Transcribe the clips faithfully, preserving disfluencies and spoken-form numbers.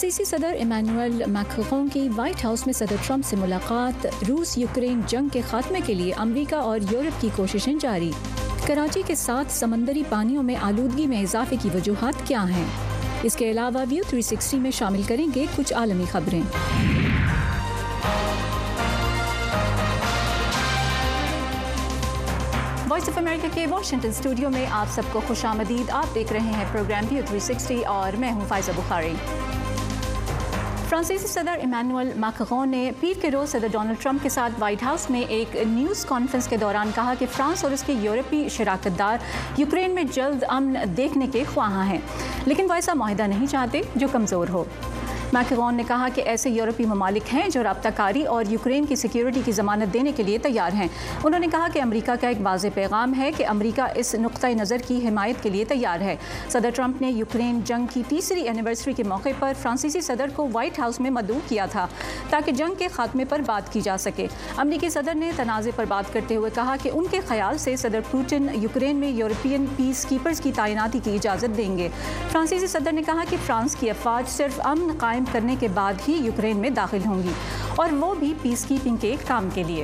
فرانسیسی صدر ایمانوئل میکرون کی وائٹ ہاؤس میں صدر ٹرمپ سے ملاقات، روس یوکرین جنگ کے خاتمے کے لیے امریکہ اور یورپ کی کوششیں جاری۔ کراچی کے ساتھ سمندری پانیوں میں آلودگی میں اضافے کی وجوہات کیا ہیں؟ اس کے علاوہ ویو تھری سکسٹی میں شامل کریں گے کچھ عالمی خبریں۔ وائس آف امریکہ کے واشنگٹن اسٹوڈیو میں آپ سب کو خوش آمدید۔ آپ دیکھ رہے ہیں پروگرام ویو تھری سکسٹی اور میں ہوں فائزہ بخاری۔ فرانسیسی صدر ایمانوئل میکرون نے پیر کے روز صدر ڈونلڈ ٹرمپ کے ساتھ وائٹ ہاؤس میں ایک نیوز کانفرنس کے دوران کہا کہ فرانس اور اس کے یورپی شراکت دار یوکرین میں جلد امن دیکھنے کے خواہاں ہیں، لیکن وہ ایسا معاہدہ نہیں چاہتے جو کمزور ہو۔ میکرون نے کہا کہ ایسے یورپی ممالک ہیں جو رابطہ کاری اور یوکرین کی سیکیورٹی کی ضمانت دینے کے لیے تیار ہیں۔ انہوں نے کہا کہ امریکہ کا ایک واضح پیغام ہے کہ امریکہ اس نقطۂ نظر کی حمایت کے لیے تیار ہے۔ صدر ٹرمپ نے یوکرین جنگ کی تیسری اینیورسری کے موقع پر فرانسیسی صدر کو وائٹ ہاؤس میں مدعو کیا تھا تاکہ جنگ کے خاتمے پر بات کی جا سکے۔ امریکی صدر نے تنازع پر بات کرتے ہوئے کہا کہ ان کے خیال سے صدر پوٹن یوکرین میں یورپین پیس کیپرز کی تعیناتی کی اجازت دیں گے۔ فرانسیسی صدر نے کہا کہ فرانس کی افواج صرف امن قائم کرنے کے بعد ہی یوکرین میں داخل ہوں گی، اور وہ بھی پیس کیپنگ کے کام کے لیے۔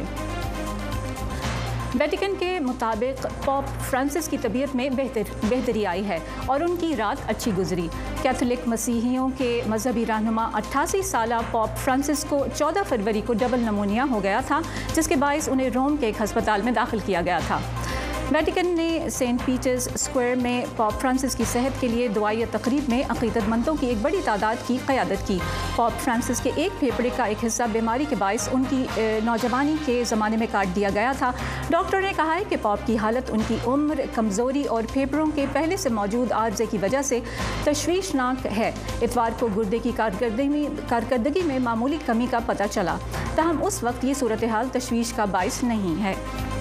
ویٹیکن کے مطابق پوپ فرانسس کی طبیعت میں بہتر بہتری آئی ہے اور ان کی رات اچھی گزری۔ کیتھولک مسیحیوں کے مذہبی رہنما اٹھاسی سالہ پوپ فرانسس کو چودہ فروری کو ڈبل نمونیا ہو گیا تھا، جس کے باعث انہیں روم کے ایک ہسپتال میں داخل کیا گیا تھا۔ ویٹیکن نے سینٹ پیٹرز اسکوائر میں پوپ فرانسس کی صحت کے لیے دعائیہ تقریب میں عقیدت مندوں کی ایک بڑی تعداد کی قیادت کی۔ پوپ فرانسس کے ایک پھیپھڑے کا ایک حصہ بیماری کے باعث ان کی نوجوانی کے زمانے میں کاٹ دیا گیا تھا۔ ڈاکٹر نے کہا ہے کہ پوپ کی حالت ان کی عمر، کمزوری اور پھیپھڑوں کے پہلے سے موجود عارضے کی وجہ سے تشویشناک ہے۔ اتوار کو گردے کی کارکردگی کارکردگی میں معمولی کمی کا پتہ چلا، تاہم اس وقت یہ صورتحال تشویش کا باعث نہیں ہے۔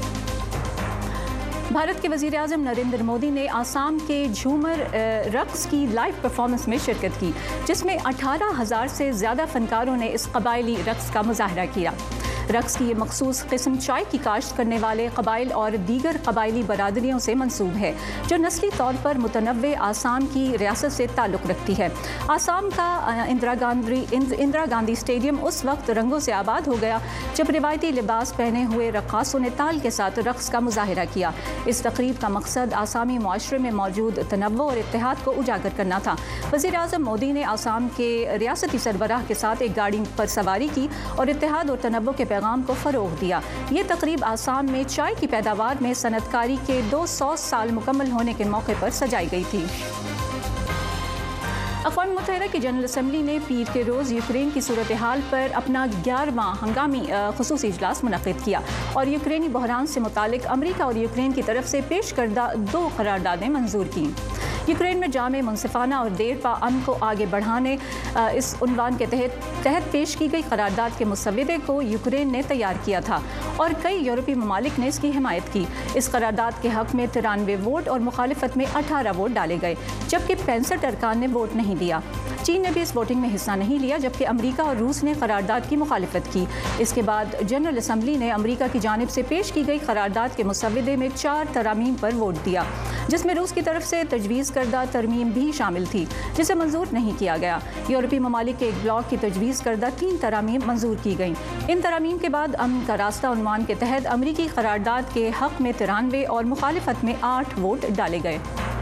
بھارت کے وزیر اعظم نریندر مودی نے آسام کے جھومر رقص کی لائیو پرفارمنس میں شرکت کی، جس میں اٹھارہ ہزار سے زیادہ فنکاروں نے اس قبائلی رقص کا مظاہرہ کیا۔ رقص کی یہ مخصوص قسم چائے کی کاشت کرنے والے قبائل اور دیگر قبائلی برادریوں سے منسوب ہے، جو نسلی طور پر متنوع آسام کی ریاست سے تعلق رکھتی ہے۔ آسام کا اندرا گاندھی اندرا گاندھی اسٹیڈیم اس وقت رنگوں سے آباد ہو گیا جب روایتی لباس پہنے ہوئے رقاصوں نے تال کے ساتھ رقص کا مظاہرہ کیا۔ اس تقریب کا مقصد آسامی معاشرے میں موجود تنوع اور اتحاد کو اجاگر کرنا تھا۔ وزیر اعظم مودی نے آسام کے ریاستی سربراہ کے ساتھ ایک گاڑی پر سواری کی اور اتحاد اور تنوع کے پیغام کو فروغ دیا۔ یہ تقریب آسام میں چائے کی پیداوار میں صنعت کاری کے دو سو سال مکمل ہونے کے موقع پر سجائی گئی تھی۔ اقوام متحدہ کی جنرل اسمبلی نے پیر کے روز یوکرین کی صورتحال پر اپنا گیارہواں ہنگامی خصوصی اجلاس منعقد کیا اور یوکرینی بحران سے متعلق امریکہ اور یوکرین کی طرف سے پیش کردہ دو قراردادیں منظور کیں۔ یوکرین میں جامع، منصفانہ اور دیر پا امن کو آگے بڑھانے اس عنوان کے تحت تحت پیش کی گئی قرارداد کے مسودے کو یوکرین نے تیار کیا تھا اور کئی یورپی ممالک نے اس کی حمایت کی۔ اس قرارداد کے حق میں ترانوے ووٹ اور مخالفت میں اٹھارہ ووٹ ڈالے گئے، جبکہ پینسٹھ ارکان نے ووٹ نہیں دیا۔ چین نے بھی اس ووٹنگ میں حصہ نہیں لیا، جبکہ امریکہ اور روس نے قرارداد کی مخالفت کی۔ اس کے بعد جنرل اسمبلی نے امریکہ کی جانب سے پیش کی گئی قرارداد کے مسودے میں چار ترامیم پر ووٹ دیا، جس میں روس کی طرف سے تجویز کردہ ترمیم بھی شامل تھی، جسے منظور نہیں کیا گیا۔ یورپی ممالک کے ایک بلاک کی تجویز کردہ تین ترامیم منظور کی گئیں۔ ان ترامیم کے بعد امن کا راستہ عنوان کے تحت امریکی قرارداد کے حق میں ترانوے اور مخالفت میں آٹھ ووٹ ڈالے گئے۔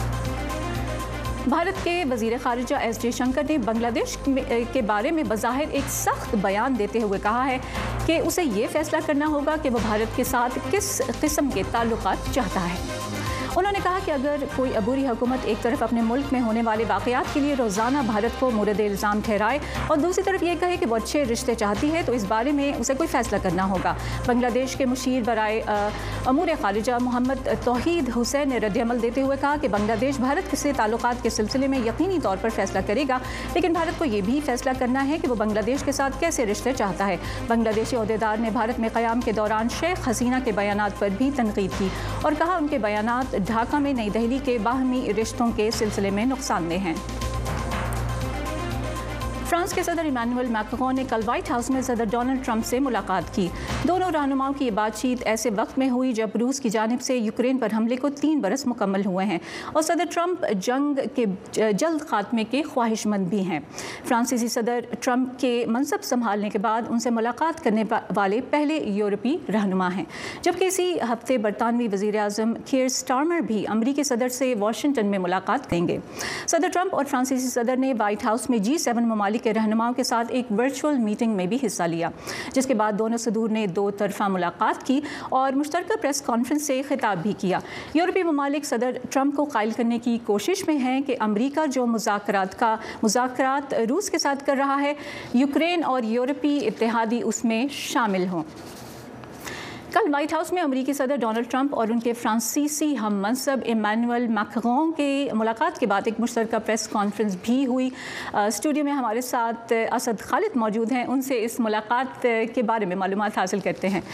بھارت کے وزیر خارجہ ایس جے شنکر نے بنگلہ دیش کے بارے میں بظاہر ایک سخت بیان دیتے ہوئے کہا ہے کہ اسے یہ فیصلہ کرنا ہوگا کہ وہ بھارت کے ساتھ کس قسم کے تعلقات چاہتا ہے۔ انہوں نے کہا کہ اگر کوئی عبوری حکومت ایک طرف اپنے ملک میں ہونے والے واقعات کے لیے روزانہ بھارت کو مورد الزام ٹھہرائے اور دوسری طرف یہ کہے کہ وہ اچھے رشتے چاہتی ہے، تو اس بارے میں اسے کوئی فیصلہ کرنا ہوگا۔ بنگلہ دیش کے مشیر برائے امور خارجہ محمد توحید حسین نے رد عمل دیتے ہوئے کہا کہ بنگلہ دیش بھارت سے تعلقات کے سلسلے میں یقینی طور پر فیصلہ کرے گا، لیکن بھارت کو یہ بھی فیصلہ کرنا ہے کہ وہ بنگلہ دیش کے ساتھ کیسے رشتے چاہتا ہے۔ بنگلہ دیشی عہدیدار نے بھارت میں قیام کے دوران شیخ حسینہ کے بیانات پر بھی تنقید کی اور کہا ان کے بیانات ڈھاکہ میں نئی دہلی کے باہمی رشتوں کے سلسلے میں نقصان دہ ہیں۔ فرانس کے صدر ایمانوئل میکرون نے کل وائٹ ہاؤس میں صدر ڈونلڈ ٹرمپ سے ملاقات کی. دونوں رہنماؤں کی یہ بات چیت ایسے وقت میں ہوئی جب روس کی جانب سے یوکرین پر حملے کو تین برس مکمل ہوئے ہیں اور صدر ٹرمپ جنگ کے جلد خاتمے کے خواہش مند بھی ہیں. فرانسیسی صدر ٹرمپ کے منصب سنبھالنے کے بعد ان سے ملاقات کرنے والے پہلے یورپی رہنما ہیں، جبکہ اسی ہفتے برطانوی وزیر اعظم کیئر سٹارمر بھی امریکی صدر سے واشنگٹن میں ملاقات کریں گے. صدر ٹرمپ اور فرانسیسی صدر نے وائٹ ہاؤس میں جی سیون ممالک کے رہنماؤں کے ساتھ ایک ورچوئل میٹنگ میں بھی حصہ لیا، جس کے بعد دونوں صدور نے دو طرفہ ملاقات کی اور مشترکہ پریس کانفرنس سے خطاب بھی کیا. یورپی ممالک صدر ٹرمپ کو قائل کرنے کی کوشش میں ہیں کہ امریکہ جو مذاکرات کا مذاکرات روس کے ساتھ کر رہا ہے، یوکرین اور یورپی اتحادی اس میں شامل ہوں. کل وائٹ ہاؤس میں امریکی صدر ڈونلڈ ٹرمپ اور ان کے فرانسیسی ہم منصب ایمانوئل میکرون کے ملاقات کے بعد ایک مشترکہ پریس کانفرنس بھی ہوئی. اسٹوڈیو میں ہمارے ساتھ اسد خالد موجود ہیں، ان سے اس ملاقات کے بارے میں معلومات حاصل کرتے ہیں.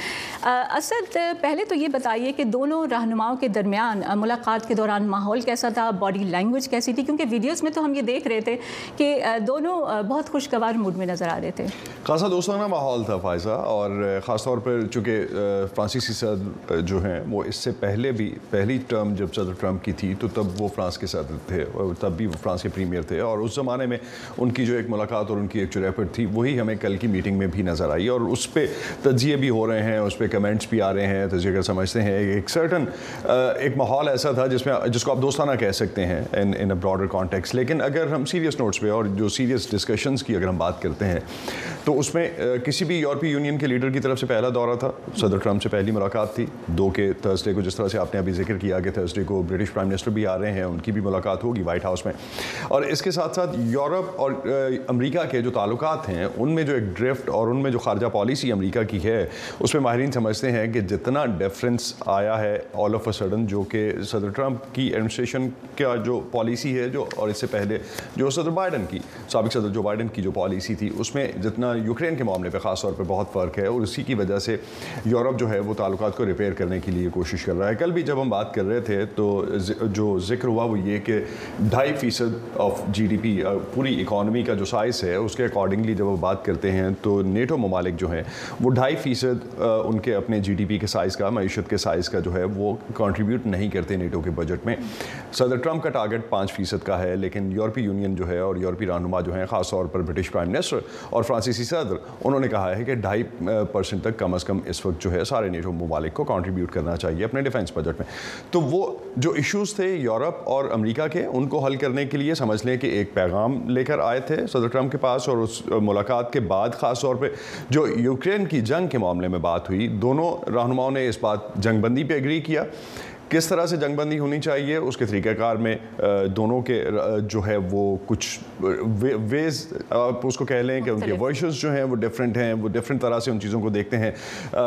اسد، پہلے تو یہ بتائیے کہ دونوں رہنماؤں کے درمیان ملاقات کے دوران ماحول کیسا تھا، باڈی لینگویج کیسی تھی، کیونکہ ویڈیوز میں تو ہم یہ دیکھ رہے تھے کہ دونوں بہت خوشگوار موڈ میں نظر آ رہے تھے. خاصا دوستانہ ماحول تھا فائزہ، اور خاص طور پر چونکہ فرانسیسی صدر جو ہیں وہ اس سے پہلے بھی پہلی ٹرم جب صدر ٹرمپ کی تھی تو تب وہ فرانس کے صدر تھے اور تب بھی وہ فرانس کے پریمیئر تھے، اور اس زمانے میں ان کی جو ایک ملاقات اور ان کی ایک جو ریپورٹ تھی وہی ہمیں کل کی میٹنگ میں بھی نظر آئی، اور اس پہ تجزیے بھی ہو رہے ہیں، اس پہ کمنٹس بھی آ رہے ہیں، تجزیے کا سمجھتے ہیں ایک سرٹن ایک ماحول ایسا تھا جس میں جس کو آپ دوستانہ کہہ سکتے ہیں ان ان اے براڈر کانٹیکسٹ. لیکن اگر ہم سیریس نوٹس پہ اور جو سیریس ڈسکشنز کی اگر ہم بات کرتے ہیں تو اس میں کسی بھی یورپی یونین کے لیڈر کی طرف سے پہلا دورہ تھا. صدر ٹرمپ سے پہلی ملاقات تھی دو کے تھرسڈے کو، جس طرح سے آپ نے ابھی ذکر کیا کہ تھرسڈے کو برٹش پرائم منسٹر بھی آ رہے ہیں، ان کی بھی ملاقات ہوگی وائٹ ہاؤس میں. اور اس کے ساتھ ساتھ یورپ اور امریکہ کے جو تعلقات ہیں ان میں جو ایک ڈرفٹ اور ان میں جو خارجہ پالیسی امریکہ کی ہے اس میں ماہرین سمجھتے ہیں کہ جتنا ڈفرینس آیا ہے آل آف اے سڈن، جو کہ صدر ٹرمپ کی ایڈمنسٹریشن کا جو پالیسی ہے جو اور اس سے پہلے جو صدر بائیڈن کی سابق صدر جو بائیڈن کی جو پالیسی تھی اس میں جتنا یوکرین کے معاملے پہ خاص طور پہ بہت فرق ہے، اور اسی کی وجہ سے یورپ جو ہے وہ تعلقات کو ریپیئر کرنے کے لیے کوشش کر رہا ہے. کل بھی جب ہم بات کر رہے تھے تو جو ذکر ہوا وہ یہ کہ ڈھائی فیصد آف جی ڈی پی پوری اکانومی کا جو سائز ہے اس کے اکارڈنگلی جب وہ بات کرتے ہیں تو نیٹو ممالک جو ہیں وہ ڈھائی فیصد ان کے اپنے جی ڈی پی کے سائز کا، معیشت کے سائز کا جو ہے وہ کنٹریبیوٹ نہیں کرتے نیٹو کے بجٹ میں. صدر ٹرمپ کا ٹارگٹ پانچ فیصد کا ہے، لیکن یورپی یونین جو ہے اور یورپی رہنما جو ہیں خاص طور پر برٹش پرائم منسٹر اور فرانسیسی صدر انہوں نے کہا ہے کہ ڈھائی پرسنٹ تک کم از کم اس وقت جو ہے سارے نیٹو ممالک کو کنٹریبیوٹ کرنا چاہیے اپنے ڈیفنس بجٹ میں. تو وہ جو ایشوز تھے یورپ اور امریکہ کے ان کو حل کرنے کے لیے سمجھ لیں کہ ایک پیغام لے کر آئے تھے صدر ٹرمپ کے پاس، اور اس ملاقات کے بعد خاص طور پہ جو یوکرین کی جنگ کے معاملے میں بات ہوئی دونوں رہنماؤں نے اس بات جنگ بندی پہ ایگری کیا. کس طرح سے جنگ بندی ہونی چاہیے اس کے طریقہ کار میں دونوں کے جو ہے وہ کچھ ویز آپ اس کو کہہ لیں کہ ان کے ورشنز جو ہیں وہ ڈفرینٹ ہیں، وہ ڈفرینٹ طرح سے ان چیزوں کو دیکھتے ہیں.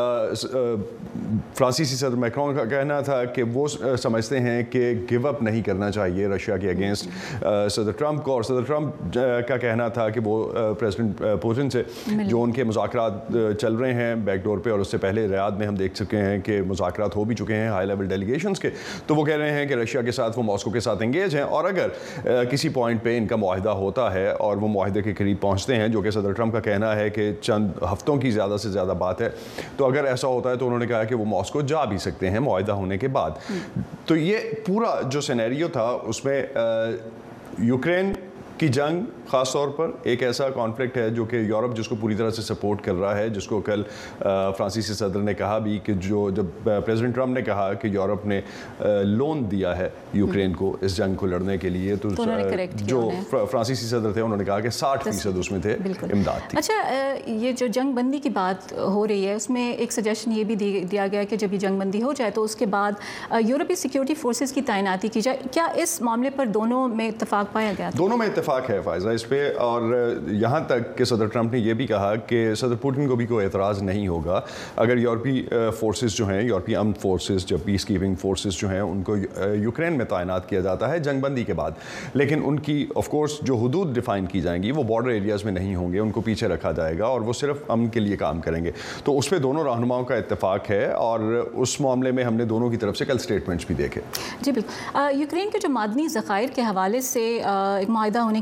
فرانسیسی صدر میکرون کا کہنا تھا کہ وہ سمجھتے ہیں کہ گیو اپ نہیں کرنا چاہیے رشیا کے اگینسٹ صدر ٹرمپ کو، اور صدر ٹرمپ کا کہنا تھا کہ وہ پریزیڈنٹ پوٹن سے جو ان کے مذاکرات چل رہے ہیں بیک ڈور پہ، اور اس سے پہلے ریاض میں ہم دیکھ چکے ہیں کہ مذاکرات ہو بھی چکے ہیں ہائی لیول ڈیلیگیشن کے، تو وہ کہہ رہے ہیں کہ رشیا کے ساتھ وہ ماسکو کے ساتھ انگیج ہیں، اور اگر کسی پوائنٹ پہ ان کا معاہدہ ہوتا ہے اور وہ معاہدے کے قریب پہنچتے ہیں جو کہ صدر ٹرمپ کا کہنا ہے کہ چند ہفتوں کی زیادہ سے زیادہ بات ہے، تو اگر ایسا ہوتا ہے تو انہوں نے کہا کہ وہ ماسکو جا بھی سکتے ہیں معاہدہ ہونے کے بعد. تو یہ پورا جو سینیریو تھا اس میں یوکرین کی جنگ خاص طور پر ایک ایسا کانفلکٹ ہے جو کہ یورپ جس کو پوری طرح سے سپورٹ کر رہا ہے، جس کو کل فرانسیسی صدر نے کہا بھی کہ جو جب پریزیڈنٹ ٹرمپ نے کہا کہ یورپ نے لون دیا ہے یوکرین کو اس جنگ کو لڑنے کے لیے، تو جو فرانسیسی صدر تھے انہوں نے کہا کہ ساٹھ فیصد اس میں تھے امداد تھی. اچھا، یہ جو جنگ بندی کی بات ہو رہی ہے اس میں ایک سجیشن یہ بھی دیا گیا کہ جب یہ جنگ بندی ہو جائے تو اس کے بعد یورپی سیکورٹی فورسز کی تعیناتی کی جائے. کیا اس معاملے پر دونوں میں اتفاق پایا گیا تھا؟ دونوں میں اتفاق ہے فائزہ اس پہ، اور یہاں تک کہ صدر ٹرمپ نے یہ بھی کہا کہ صدر پوٹن کو بھی کوئی اعتراض نہیں ہوگا اگر یورپی فورسز جو ہیں، یورپی امن فورسز جو پیس کیپنگ فورسز جو ہیں ان کو یوکرین میں تعینات کیا جاتا ہے جنگ بندی کے بعد، لیکن ان کی آف کورس جو حدود ڈیفائن کی جائیں گی وہ بارڈر ایریاز میں نہیں ہوں گے، ان کو پیچھے رکھا جائے گا اور وہ صرف امن کے لیے کام کریں گے. تو اس پہ دونوں رہنماؤں کا اتفاق ہے، اور اس معاملے میں ہم نے دونوں کی طرف سے کل اسٹیٹمنٹس بھی دیکھے. جی بالکل. یوکرین کے جو معدنی ذخائر کے حوالے سے ایک معاہدہ ہونے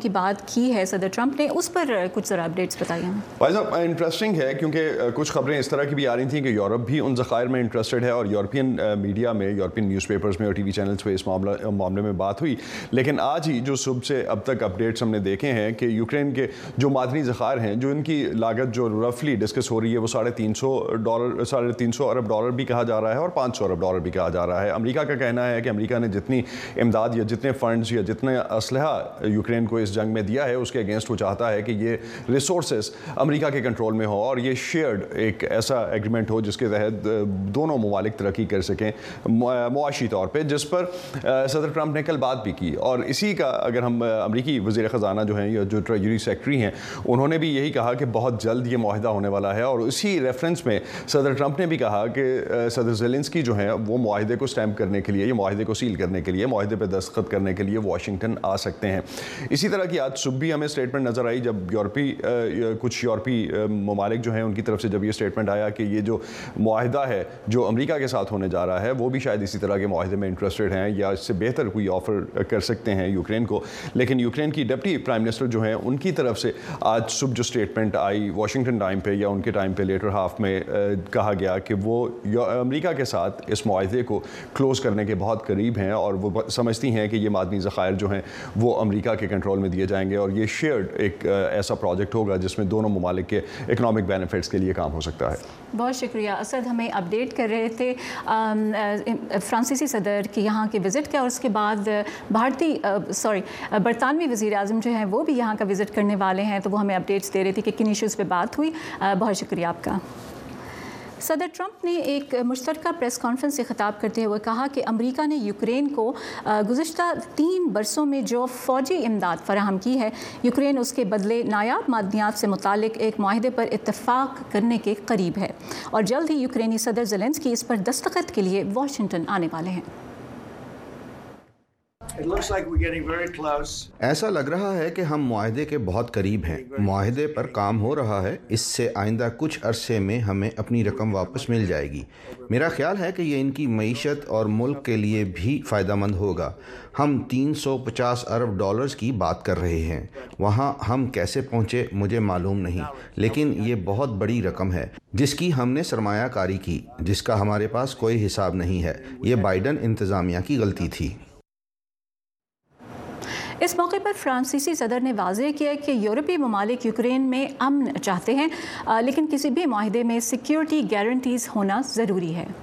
کی بات کی ہے صدر ٹرمپ نے، اس پر کچھ ذرا اپڈیٹس بتائیے ہمیں۔ بھائی صاحب انٹرسٹنگ ہے کیونکہ کچھ خبریں اس طرح کی بھی آ رہی تھیں کہ یورپ بھی ان ذخائر میں انٹرسٹڈ ہے اور یورپین میڈیا میں، یورپین نیوز پیپرز میں اور ٹی وی چینلز پہ اس معاملہ معاملے میں بات ہوئی، لیکن آج ہی جو صبح سے اب تک اپڈیٹس ہم نے دیکھے ہیں کہ یوکرین کے جو معدنی ذخائر ہیں، جو ان کی لاگت جو رفلی ڈسکس ہو رہی ہے وہ ساڑھے تین سو ڈالر ساڑھے تین سو ارب ڈالر بھی کہا جا رہا ہے اور پانچ سو ارب ڈالر بھی کہا جا رہا ہے۔ امریکہ کا کہنا ہے کہ امریکہ نے جتنی امداد یا جتنے فنڈز یا جتنے اسلحہ یوکرین کو اس جنگ میں دیا ہے اس کے اگینسٹ وہ چاہتا ہے کہ یہ ریسورسز امریکہ کے کنٹرول میں ہو اور یہ شیئرڈ ایک ایسا ایگریمنٹ ہو جس کے تحت دونوں ممالک ترقی کر سکیں معاشی طور پہ، جس پر صدر ٹرمپ نے کل بات بھی کی۔ اور اسی کا اگر ہم امریکی وزیر خزانہ جو ہیں یا جو ٹریجری سیکرٹری ہیں انہوں نے بھی یہی کہا کہ بہت جلد یہ معاہدہ ہونے والا ہے، اور اسی ریفرنس میں صدر ٹرمپ نے بھی کہا کہ صدر زیلنسکی جو ہیں وہ معاہدے کو اسٹیمپ کرنے کے لیے یا معاہدے کو سیل کرنے کے لیے، معاہدے پہ دستخط کرنے کے لیے واشنگٹن آ سکتے ہیں۔ اسی طرح کی آج صبح بھی ہمیں اسٹیٹمنٹ نظر آئی جب یورپی کچھ یورپی ممالک جو ہیں ان کی طرف سے جب یہ اسٹیٹمنٹ آیا کہ یہ جو معاہدہ ہے جو امریکہ کے ساتھ ہونے جا رہا ہے وہ بھی شاید اسی طرح کے معاہدے میں انٹرسٹڈ ہیں یا اس سے بہتر کوئی آفر کر سکتے ہیں یوکرین کو۔ لیکن یوکرین کی ڈپٹی پرائم منسٹر جو ہیں ان کی طرف سے آج صبح جو اسٹیٹمنٹ آئی واشنگٹن ٹائم پہ یا ان کے ٹائم پہ لیٹر ہاف میں کہا گیا کہ وہ امریکہ کے ساتھ اس معاہدے کو کلوز کرنے کے بہت قریب ہیں اور وہ سمجھتی ہیں کہ یہ معدنی ذخائر جو ہیں وہ امریکہ کے کنٹرول میں دیے جائیں گے اور یہ شیئرڈ ایک ایسا پروجیکٹ ہوگا جس میں دونوں ممالک کے اکنامک بینیفٹس کے لیے کام ہو سکتا ہے۔ بہت شکریہ اسد، ہمیں اپڈیٹ کر رہے تھے فرانسیسی صدر کے یہاں کے وزٹ کا، اور اس کے بعد بھارتی سوری برطانوی وزیر اعظم جو ہیں وہ بھی یہاں کا وزٹ کرنے والے ہیں، تو وہ ہمیں اپڈیٹس دے رہے تھے کہ کن ایشوز پہ بات ہوئی۔ بہت شکریہ آپ کا۔ صدر ٹرمپ نے ایک مشترکہ پریس کانفرنس سے خطاب کرتے ہوئے کہا کہ امریکہ نے یوکرین کو گزشتہ تین برسوں میں جو فوجی امداد فراہم کی ہے، یوکرین اس کے بدلے نایاب معدنیات سے متعلق ایک معاہدے پر اتفاق کرنے کے قریب ہے، اور جلد ہی یوکرینی صدر زیلنسکی اس پر دستخط کے لیے واشنگٹن آنے والے ہیں۔ ایسا لگ رہا ہے کہ ہم معاہدے کے بہت قریب ہیں۔ معاہدے پر کام ہو رہا ہے، اس سے آئندہ کچھ عرصے میں ہمیں اپنی رقم واپس مل جائے گی۔ میرا خیال ہے کہ یہ ان کی معیشت اور ملک کے لیے بھی فائدہ مند ہوگا۔ ہم تین سو پچاس ارب ڈالرز کی بات کر رہے ہیں، وہاں ہم کیسے پہنچے مجھے معلوم نہیں، لیکن یہ بہت بڑی رقم ہے جس کی ہم نے سرمایہ کاری کی، جس کا ہمارے پاس کوئی حساب نہیں ہے۔ یہ بائیڈن انتظامیہ کی غلطی تھی۔ اس موقع پر فرانسیسی صدر نے واضح کیا کہ یورپی ممالک یوکرین میں امن چاہتے ہیں، لیکن کسی بھی معاہدے میں سیکیورٹی گارنٹیز ہونا ضروری ہے۔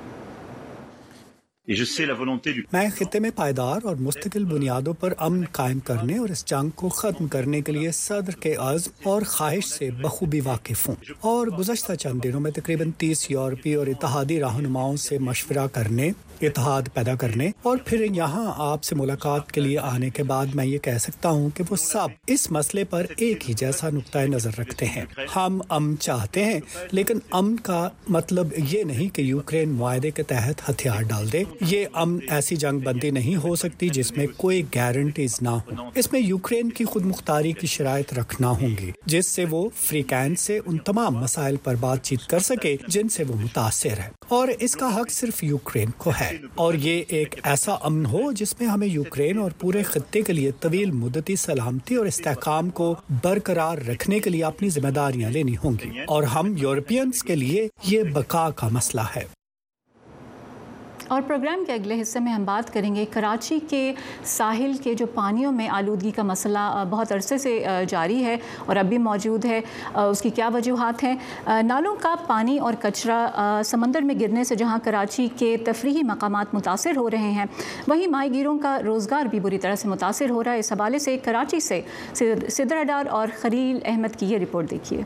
میں خطے میں پائیدار اور مستقل بنیادوں پر امن قائم کرنے اور اس جنگ کو ختم کرنے کے لیے صدر کے عزم اور خواہش سے بخوبی واقف ہوں، اور گزشتہ چند دنوں میں تقریباً تیس یورپی اور اتحادی رہنماؤں سے مشورہ کرنے، اتحاد پیدا کرنے اور پھر یہاں آپ سے ملاقات کے لیے آنے کے بعد میں یہ کہہ سکتا ہوں کہ وہ سب اس مسئلے پر ایک ہی جیسا نقطۂ نظر رکھتے ہیں۔ ہم امن چاہتے ہیں، لیکن امن کا مطلب یہ نہیں کہ یوکرین معاہدے کے تحت ہتھیار ڈال دے۔ یہ امن ایسی جنگ بندی نہیں ہو سکتی جس میں کوئی گارنٹیز نہ ہوں۔ اس میں یوکرین کی خود مختاری کی شرائط رکھنا ہوں گی، جس سے وہ فری کین سے ان تمام مسائل پر بات چیت کر سکے جن سے وہ متاثر ہے، اور اس کا حق صرف یوکرین کو ہے۔ اور یہ ایک ایسا امن ہو جس میں ہمیں یوکرین اور پورے خطے کے لیے طویل مدتی سلامتی اور استحکام کو برقرار رکھنے کے لیے اپنی ذمہ داریاں لینی ہوں گی، اور ہم یورپینز کے لیے یہ بقا کا مسئلہ ہے۔ اور پروگرام کے اگلے حصے میں ہم بات کریں گے کراچی کے ساحل کے جو پانیوں میں آلودگی کا مسئلہ بہت عرصے سے جاری ہے اور اب بھی موجود ہے، اس کی کیا وجوہات ہیں۔ نالوں کا پانی اور کچرا سمندر میں گرنے سے جہاں کراچی کے تفریحی مقامات متاثر ہو رہے ہیں، وہیں ماہی گیروں کا روزگار بھی بری طرح سے متاثر ہو رہا ہے۔ اس حوالے سے کراچی سے صدر اڈار اور خلیل احمد کی یہ رپورٹ دیکھیے۔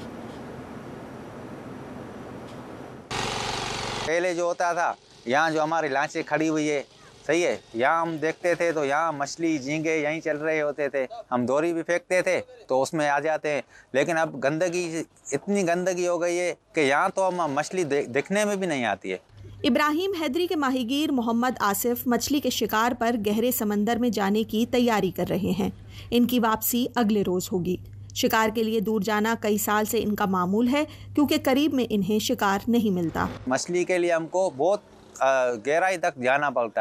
پہلے جو ہوتا تھا یہاں جو ہماری لانچیں کھڑی ہوئی ہے، صحیح ہے، یہاں ہم دیکھتے تھے تو یہاں مچھلی جھینگے یہیں چل رہے ہوتے تھے، ہم دوری بھی پھینکتے تھے تو اس میں آ جاتے ہیں، لیکن اب گندگی اتنی گندگی ہو گئی ہے کہ یہاں تو ہم مچھلی دکھنے میں بھی نہیں آتی ہے۔ ابراہیم حیدری کے ماہی گیر محمد آصف مچھلی کے شکار پر گہرے سمندر میں جانے کی تیاری کر رہے ہیں۔ ان کی واپسی اگلے روز ہوگی۔ شکار کے لیے دور جانا کئی سال سے ان کا معمول ہے، کیونکہ قریب میں انہیں شکار نہیں ملتا۔ مچھلی کے لیے ہم کو بہت گہرائی تک جانا پڑتا ہے،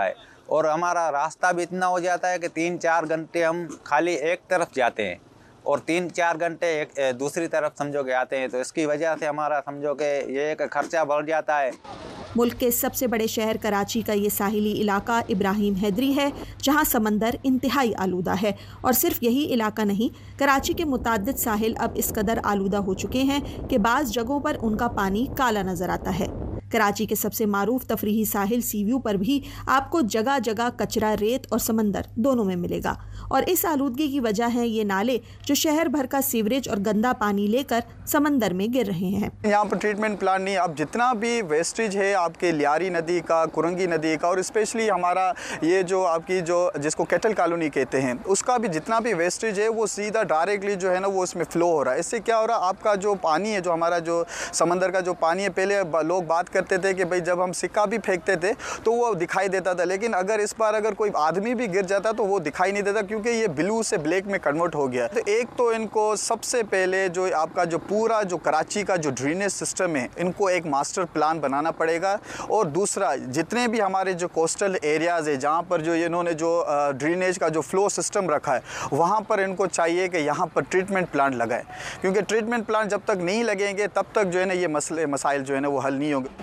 اور ہمارا راستہ بھی اتنا ہو جاتا ہے کہ تین چار گھنٹے ہم خالی ایک طرف جاتے ہیں اور تین چار گھنٹے ایک دوسری طرف سمجھو کہ آتے ہیں، تو اس کی وجہ سے ہمارا سمجھو کہ یہ کہ خرچہ بڑھ جاتا ہے۔ ملک کے سب سے بڑے شہر کراچی کا یہ ساحلی علاقہ ابراہیم حیدری ہے، جہاں سمندر انتہائی آلودہ ہے، اور صرف یہی علاقہ نہیں، کراچی کے متعدد ساحل اب اس قدر آلودہ ہو چکے ہیں کہ بعض جگہوں پر ان کا پانی کالا نظر آتا ہے۔ کراچی کے سب سے معروف تفریحی ساحل سی ویو پر بھی آپ کو جگہ جگہ کچرا، ریت اور سمندر دونوں میں ملے گا، اور اس آلودگی کی وجہ ہے یہ نالے جو شہر بھر کا سیوریج اور گندا پانی لے کر سمندر میں گر رہے ہیں۔ یہاں پر ٹریٹمنٹ پلانٹ نہیں، اب جتنا بھی ویسٹیج ہے آپ کے لیاری ندی کا، کرنگی ندی کا، اور اسپیشلی ہمارا یہ جو آپ کی جو جس کو کیٹل کالونی کہتے ہیں، اس کا بھی جتنا بھی ویسٹیج ہے وہ سیدھا ڈائریکٹلی جو ہے نا وہ اس میں فلو ہو رہا ہے۔ اس سے کیا ہو رہا ہے، آپ کا جو پانی ہے، جو ہمارا جو سمندر کا جو پانی ہے، پہلے لوگ بات کرتے تھے کہ بھئی جب ہم سکہ بھی پھینکتے تھے تو وہ دکھائی دیتا تھا، لیکن اگر اس بار اگر کوئی آدمی بھی گر جاتا تو وہ دکھائی نہیں دیتا، کیونکہ یہ بلو سے بلیک میں کنورٹ ہو گیا۔ تو ایک تو ان کو سب سے پہلے جو آپ کا جو پورا جو کراچی کا جو ڈرینیج سسٹم ہے، ان کو ایک ماسٹر پلان بنانا پڑے گا، اور دوسرا جتنے بھی ہمارے جو کوسٹل ایریاز ہیں جہاں پر جو انہوں نے جو ڈرینیج کا جو فلو سسٹم رکھا ہے، وہاں پر ان کو چاہیے کہ یہاں پر ٹریٹمنٹ پلانٹ لگائے، کیونکہ ٹریٹمنٹ پلانٹ جب تک نہیں لگیں گے تب تک جو ہے نا یہ مسئلے مسائل جو ہے نا وہ حل نہیں ہوں گے۔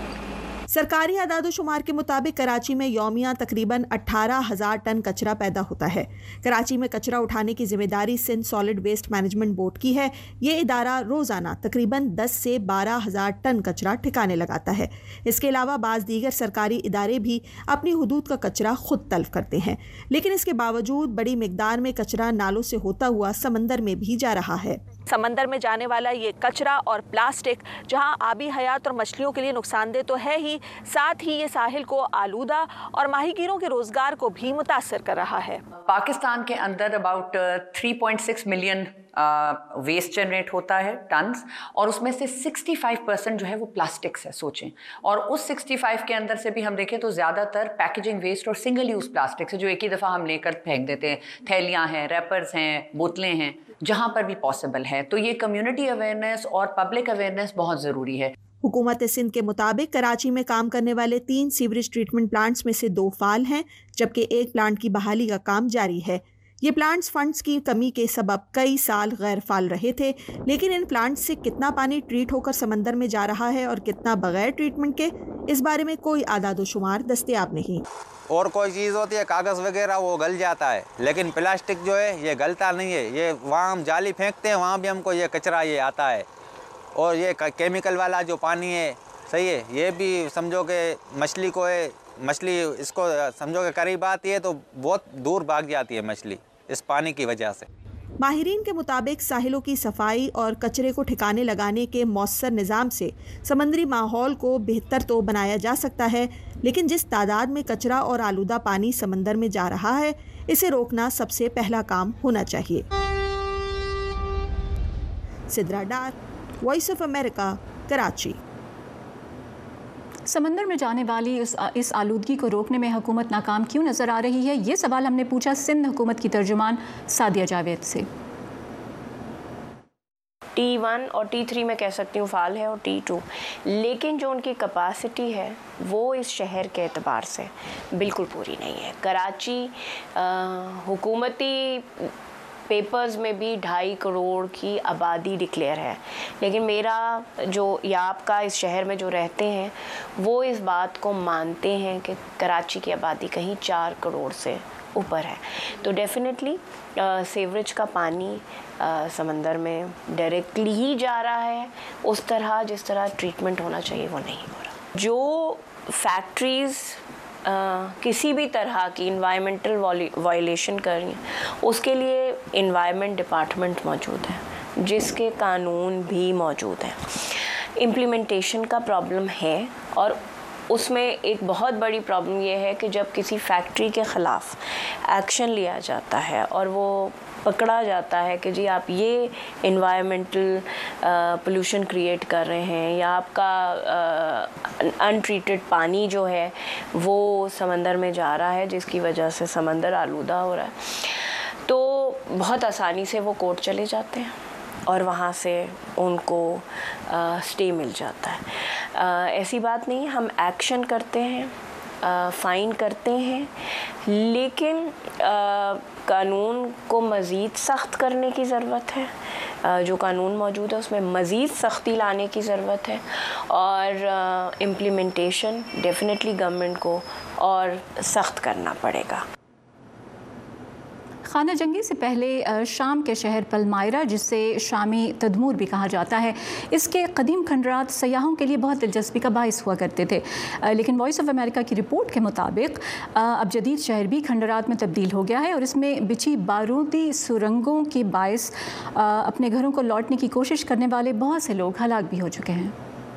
سرکاری اعداد و شمار کے مطابق کراچی میں یومیہ تقریباً اٹھارہ ہزار ٹن کچرا پیدا ہوتا ہے۔ کراچی میں کچرا اٹھانے کی ذمہ داری سندھ سالڈ ویسٹ مینجمنٹ بورڈ کی ہے۔ یہ ادارہ روزانہ تقریباً دس سے بارہ ہزار ٹن کچرا ٹھکانے لگاتا ہے۔ اس کے علاوہ بعض دیگر سرکاری ادارے بھی اپنی حدود کا کچرا خود تلف کرتے ہیں، لیکن اس کے باوجود بڑی مقدار میں کچرا نالوں سے ہوتا ہوا سمندر میں بھی جا رہا ہے۔ سمندر میں جانے والا یہ کچرا اور پلاسٹک جہاں آبی حیات اور مچھلیوں کے لیے نقصان دہ تو ہے ہی، ساتھ ہی یہ ساحل کو آلودہ اور ماہی گیروں کے روزگار کو بھی متاثر کر رہا ہے۔ پاکستان کے اندر اباؤٹ تھری پوائنٹ سکس ملین ویسٹ جنریٹ ہوتا ہے ٹنز، اور اس میں سے سکسٹی فائیو پرسینٹ جو ہے وہ پلاسٹکس ہے، سوچیں، اور اس سکسٹی فائیو کے اندر سے بھی ہم دیکھیں تو زیادہ تر پیکیجنگ ویسٹ اور سنگل یوز پلاسٹکس ہے جو ایک ہی دفعہ ہم لے کر پھینک دیتے ہیں، تھیلیاں ہیں، ریپرز ہیں، بوتلیں ہیں، جہاں پر بھی پاسبل ہے۔ تو یہ کمیونٹی اویئرنیس اور پبلک اویئرنیس بہت ضروری ہے۔ حکومت سندھ کے مطابق کراچی میں کام کرنے والے تین سیوریج ٹریٹمنٹ پلانٹس میں سے دو فعال ہیں، جبکہ ایک پلانٹ کی بحالی کا کام جاری ہے۔ یہ پلانٹس فنڈز کی کمی کے سبب کئی سال غیر فعال رہے تھے، لیکن ان پلانٹس سے کتنا پانی ٹریٹ ہو کر سمندر میں جا رہا ہے اور کتنا بغیر ٹریٹمنٹ کے، اس بارے میں کوئی اعداد و شمار دستیاب نہیں۔ اور کوئی چیز ہوتی ہے کاغذ وغیرہ وہ گل جاتا ہے، لیکن پلاسٹک جو ہے یہ گلتا نہیں ہے۔ یہ وہاں ہم جالی پھینکتے ہیں وہاں بھی ہم کو یہ کچرا یہ آتا ہے، اور یہ کیمیکل والا جو پانی ہے، صحیح ہے، یہ بھی سمجھو کہ مچھلی کو ہے، مچھلی اس کو سمجھو کہ قریب آتی ہے تو بہت دور بھاگ جاتی ہے مچھلی اس پانی کی وجہ سے۔ ماہرین کے مطابق ساحلوں کی صفائی اور کچرے کو ٹھکانے لگانے کے مؤثر نظام سے سمندری ماحول کو بہتر تو بنایا جا سکتا ہے، لیکن جس تعداد میں کچرا اور آلودہ پانی سمندر میں جا رہا ہے، اسے روکنا سب سے پہلا کام ہونا چاہیے۔ سدرا ڈار، وائس آف امریکہ، کراچی۔ سمندر میں جانے والی اس اس آلودگی کو روکنے میں حکومت ناکام کیوں نظر آ رہی ہے؟ یہ سوال ہم نے پوچھا سندھ حکومت کی ترجمان سعدیہ جاوید سے۔ ٹی ون اور ٹی تھری میں کہہ سکتی ہوں فعال ہے، اور ٹی ٹو، لیکن جو ان کی کپاسٹی ہے وہ اس شہر کے اعتبار سے بالکل پوری نہیں ہے۔ کراچی حکومتی پیپرز میں بھی ڈھائی کروڑ کی آبادی ڈکلیئر ہے، لیکن میرا جو یا آپ کا اس شہر میں جو رہتے ہیں وہ اس بات کو مانتے ہیں کہ کراچی کی آبادی کہیں چار کروڑ سے اوپر ہے۔ تو ڈیفینیٹلی سیوریج کا پانی سمندر میں ڈائریکٹلی ہی جا رہا ہے، اس طرح جس طرح ٹریٹمنٹ ہونا چاہیے وہ نہیں ہو رہا۔ جو فیکٹریز کسی بھی طرح کی انوائرمنٹل وائلیشن کر رہی ہیں، اس کے لیے انوائرمنٹ ڈپارٹمنٹ موجود ہے جس کے قانون بھی موجود ہیں۔ امپلیمنٹیشن کا پرابلم ہے، اور اس میں ایک بہت بڑی پرابلم یہ ہے کہ جب کسی فیکٹری کے خلاف ایکشن لیا جاتا ہے اور وہ پکڑا جاتا ہے کہ جی آپ یہ انوائرمنٹل پولوشن کریٹ کر رہے ہیں، یا آپ کا ان ٹریٹڈ پانی جو ہے وہ سمندر میں جا رہا ہے جس کی وجہ سے سمندر آلودہ ہو رہا ہے، تو بہت آسانی سے وہ کورٹ چلے جاتے ہیں اور وہاں سے ان کو اسٹے مل جاتا ہے۔ ایسی بات نہیں، ہم ایکشن کرتے ہیں، فائن کرتے ہیں، لیکن قانون کو مزید سخت کرنے کی ضرورت ہے. جو قانون موجود ہے اس میں مزید سختی لانے کی ضرورت ہے، اور امپلیمنٹیشن ڈیفینیٹلی گورنمنٹ کو اور سخت کرنا پڑے گا. خانہ جنگی سے پہلے شام کے شہر پلمائرا، جسے شامی تدمور بھی کہا جاتا ہے، اس کے قدیم کھنڈرات سیاحوں کے لیے بہت دلچسپی کا باعث ہوا کرتے تھے. لیکن وائس آف امریکہ کی رپورٹ کے مطابق اب جدید شہر بھی کھنڈرات میں تبدیل ہو گیا ہے، اور اس میں بچھی بارودی سرنگوں کے باعث اپنے گھروں کو لوٹنے کی کوشش کرنے والے بہت سے لوگ ہلاک بھی ہو چکے ہیں.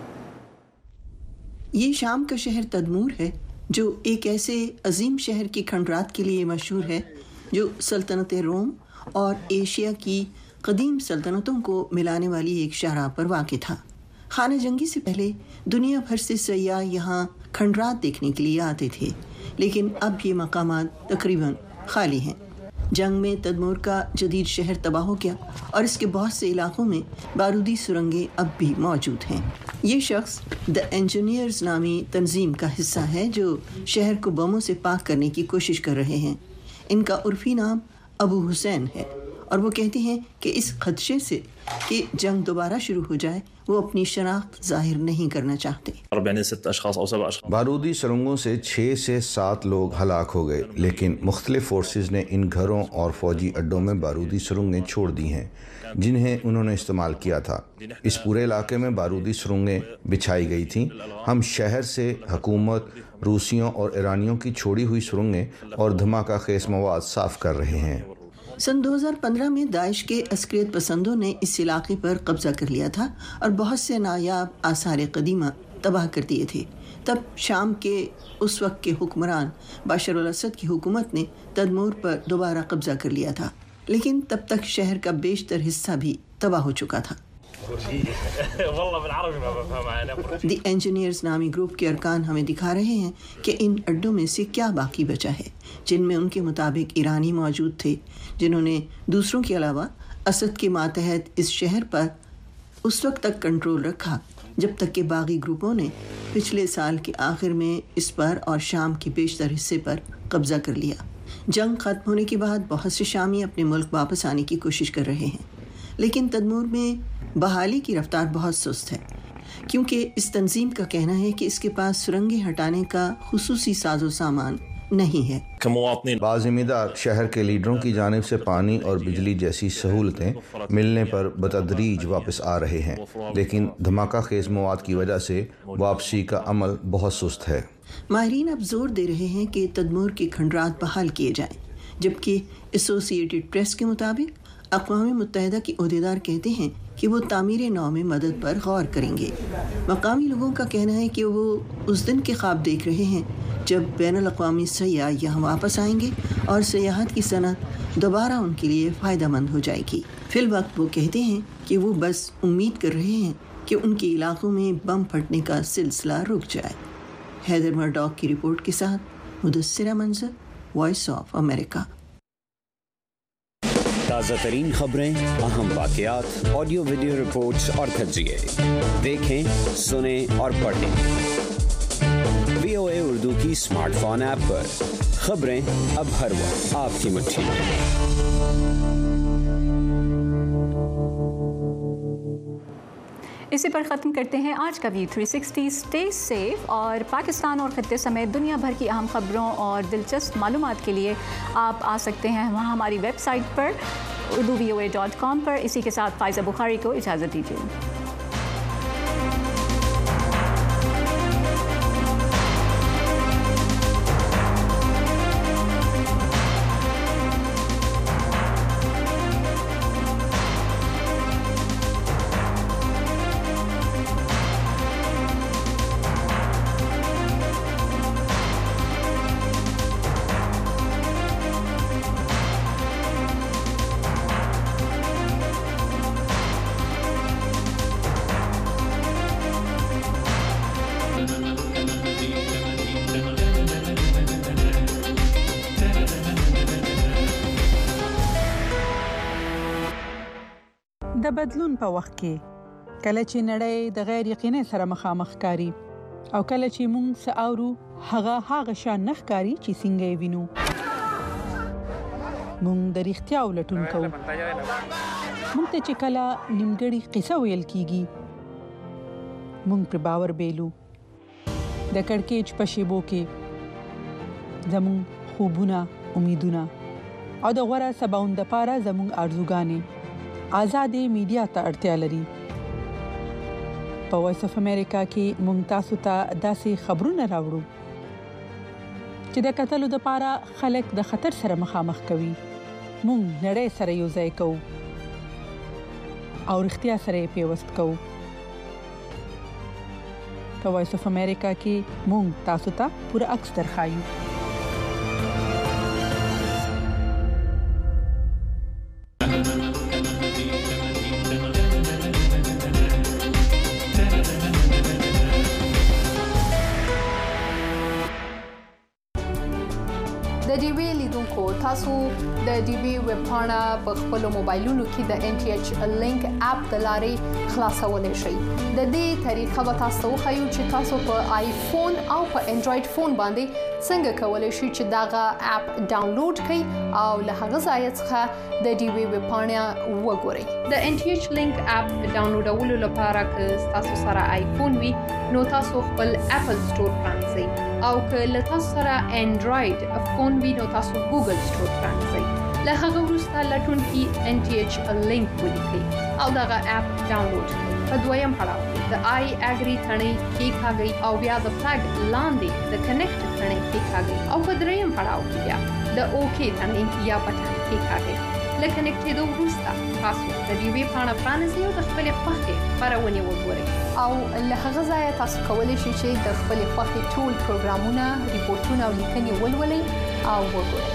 یہ شام کا شہر تدمور ہے، جو ایک ایسے عظیم شہر کی کھنڈرات کے لیے مشہور ہے جو سلطنت روم اور ایشیا کی قدیم سلطنتوں کو ملانے والی ایک شاہراہ پر واقع تھا. خانہ جنگی سے پہلے دنیا بھر سے سیاح یہاں کھنڈرات دیکھنے کے لیے آتے تھے، لیکن اب یہ مقامات تقریباً خالی ہیں. جنگ میں تدمور کا جدید شہر تباہ ہو گیا، اور اس کے بہت سے علاقوں میں بارودی سرنگیں اب بھی موجود ہیں. یہ شخص دی انجینئرز نامی تنظیم کا حصہ ہے جو شہر کو بموں سے پاک کرنے کی کوشش کر رہے ہیں. ان کا عرفی نام ابو حسین ہے، اور وہ کہتے ہیں کہ اس خدشے سے کہ جنگ دوبارہ شروع ہو جائے وہ اپنی شناخت ظاہر نہیں کرنا چاہتے. بارودی سرنگوں سے چھ سے سات لوگ ہلاک ہو گئے، لیکن مختلف فورسز نے ان گھروں اور فوجی اڈوں میں بارودی سرنگیں چھوڑ دی ہیں جنہیں انہوں نے استعمال کیا تھا. اس پورے علاقے میں بارودی سرنگیں بچھائی گئی تھیں. ہم شہر سے حکومت، روسیوں اور ایرانیوں کی چھوڑی ہوئی سرنگیں اور دھماکہ خیز مواد صاف کر رہے ہیں. سن دو ہزار پندرہ میں داعش کے عسکریت پسندوں نے اس علاقے پر قبضہ کر لیا تھا اور بہت سے نایاب آثار قدیمہ تباہ کر دیے تھے. تب شام کے اس وقت کے حکمران بشار الاسد کی حکومت نے تدمور پر دوبارہ قبضہ کر لیا تھا، لیکن تب تک شہر کا بیشتر حصہ بھی تباہ ہو چکا تھا. دی انجینئرز نامی گروپ کے ارکان ہمیں دکھا رہے ہیں کہ ان اڈوں میں سے کیا باقی بچا ہے، جن میں ان کے مطابق ایرانی موجود تھے، جنہوں نے دوسروں کے علاوہ اسد کے ماتحت اس شہر پر اس وقت تک کنٹرول رکھا جب تک کہ باغی گروپوں نے پچھلے سال کے آخر میں اس پر اور شام کے بیشتر حصے پر قبضہ کر لیا. جنگ ختم ہونے کے بعد بہت سے شامی اپنے ملک واپس آنے کی کوشش کر رہے ہیں، لیکن تدمور میں بحالی کی رفتار بہت سست ہے، کیونکہ اس تنظیم کا کہنا ہے کہ اس کے پاس سرنگیں ہٹانے کا خصوصی ساز و سامان نہیں ہے. بعض زمیندار شہر کے لیڈروں کی جانب سے پانی اور بجلی جیسی سہولتیں ملنے پر بتدریج واپس آ رہے ہیں، لیکن دھماکہ خیز مواد کی وجہ سے واپسی کا عمل بہت سست ہے. ماہرین اب زور دے رہے ہیں کہ تدمور کے کھنڈرات بحال کیے جائیں، جبکہ ایسوسی ایٹڈ پریس کے مطابق اقوام متحدہ کے عہدیدار کہتے ہیں کہ وہ تعمیر نو میں مدد پر غور کریں گے. مقامی لوگوں کا کہنا ہے کہ وہ اس دن کے خواب دیکھ رہے ہیں جب بین الاقوامی سیاح یہاں واپس آئیں گے اور سیاحت کی صنعت دوبارہ ان کے لیے فائدہ مند ہو جائے گی. فی الوقت وہ کہتے ہیں کہ وہ بس امید کر رہے ہیں کہ ان کے علاقوں میں بم پھٹنے کا سلسلہ رک جائے. حیدر مرڈاک کی رپورٹ کے ساتھ مدثرہ منظر، وائس آف امریکہ. تازہ ترین خبریں، اہم واقعات، آڈیو ویڈیو رپورٹس اور تجزیے دیکھیں، سنیں اور پڑھیں وی او اے اردو کی اسمارٹ فون ایپ پر. خبریں اب ہر وقت آپ کی مٹھی میں. اسی پر ختم کرتے ہیں آج کا ویو تھری سکسٹی. اسٹے سیف، اور پاکستان اور خطے سمیت دنیا بھر کی اہم خبروں اور دلچسپ معلومات کے لیے آپ آ سکتے ہیں وہاں ہماری ویب سائٹ پر اردو وی او اے ڈاٹ کام پر. اسی کے ساتھ فائزہ بخاری کو اجازت دیجیے. د بدلون په وخت کې کله چې نړۍ د غیر یقیني سره مخامخ کاری، او کله چې مونږ ساورو هغه هغه شان نخکاری چې څنګه یې وینو مونږ د رښتیا ولټون کوو مونږ ته چې کله نیمګړی قصه ویل کیږي مونږ پر باور بیلو د کڑکېچ په شیبو کې زمون خوبونه امیدونه او د غوړه سباوند لپاره زمون ارزوګانې آزادې میډیا ته اړتیا لري په وایس اف امریکا کې مونږ تاسو ته داسې خبرونه راوړو چې د قتل لپاره خلک د خطر سره مخامخ کوي مونږ نړۍ سره یو ځای کوو او اړتیا سره پیوست کوو په وایس اف امریکا کې مونږ تاسو ته پوره عکس درخایو د ډي وی لیدونکو تاسو د ډي وی ویب پاڼه په خپل موبایلونو کې د ان ټي ایچ لینک اپ د لارې خلاصولای شئ د دې طریقه به تاسو خو چې تاسو په آیفون او په انډراید فون باندې څنګه کولای شئ چې داغه اپ ډاونلوډ کړئ او له هغه ځای څخه د ډي وی ویب پاڼه وګورئ د ان ټي ایچ لینک اپ ډاونلوډولو لپاره که تاسو سره آیفون وي نو تاسو خپل اپل سٹور پرانځئ او که له تاسو سره انډراید فون وي نو تاسو ګوګل سٹور پرانځئ له هغه وروسته لټون کې ان ټي ایچ لینک ولیکئ او دغه اپ ډاونلوډ کړئ په دویم پړاو کې د آی اګری ثنې کېکاږئ او بیا د فلګ لاندې د کنیکټ ثنې کېکاږئ او په دریم پړاو کې بیا د اوکې ثنې یا بټن کېکاږئ له کنیکټ کېدو وروسته تاسو د ډي وی پاڼه پرانیزئ او د خپلې خوښې خپرونې وګورئ او له هغه ځایه تاسو کولی شئ چې د خپلې خوښې ټول پروګرامونه ریپورتونه او لیکنې ولولئ او وګورئ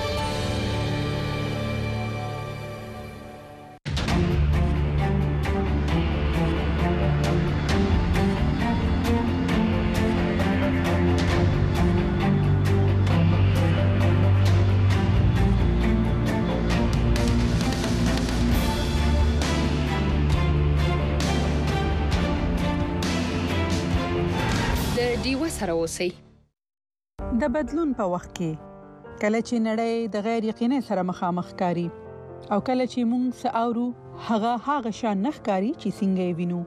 سره اوسئ د بدلون په وخت کې کله چې نړۍ د غیر یقیني سره مخامخ کاری او کله چې موږ ساورو هغه هغه شان نخکاری چې څنګه یې وینو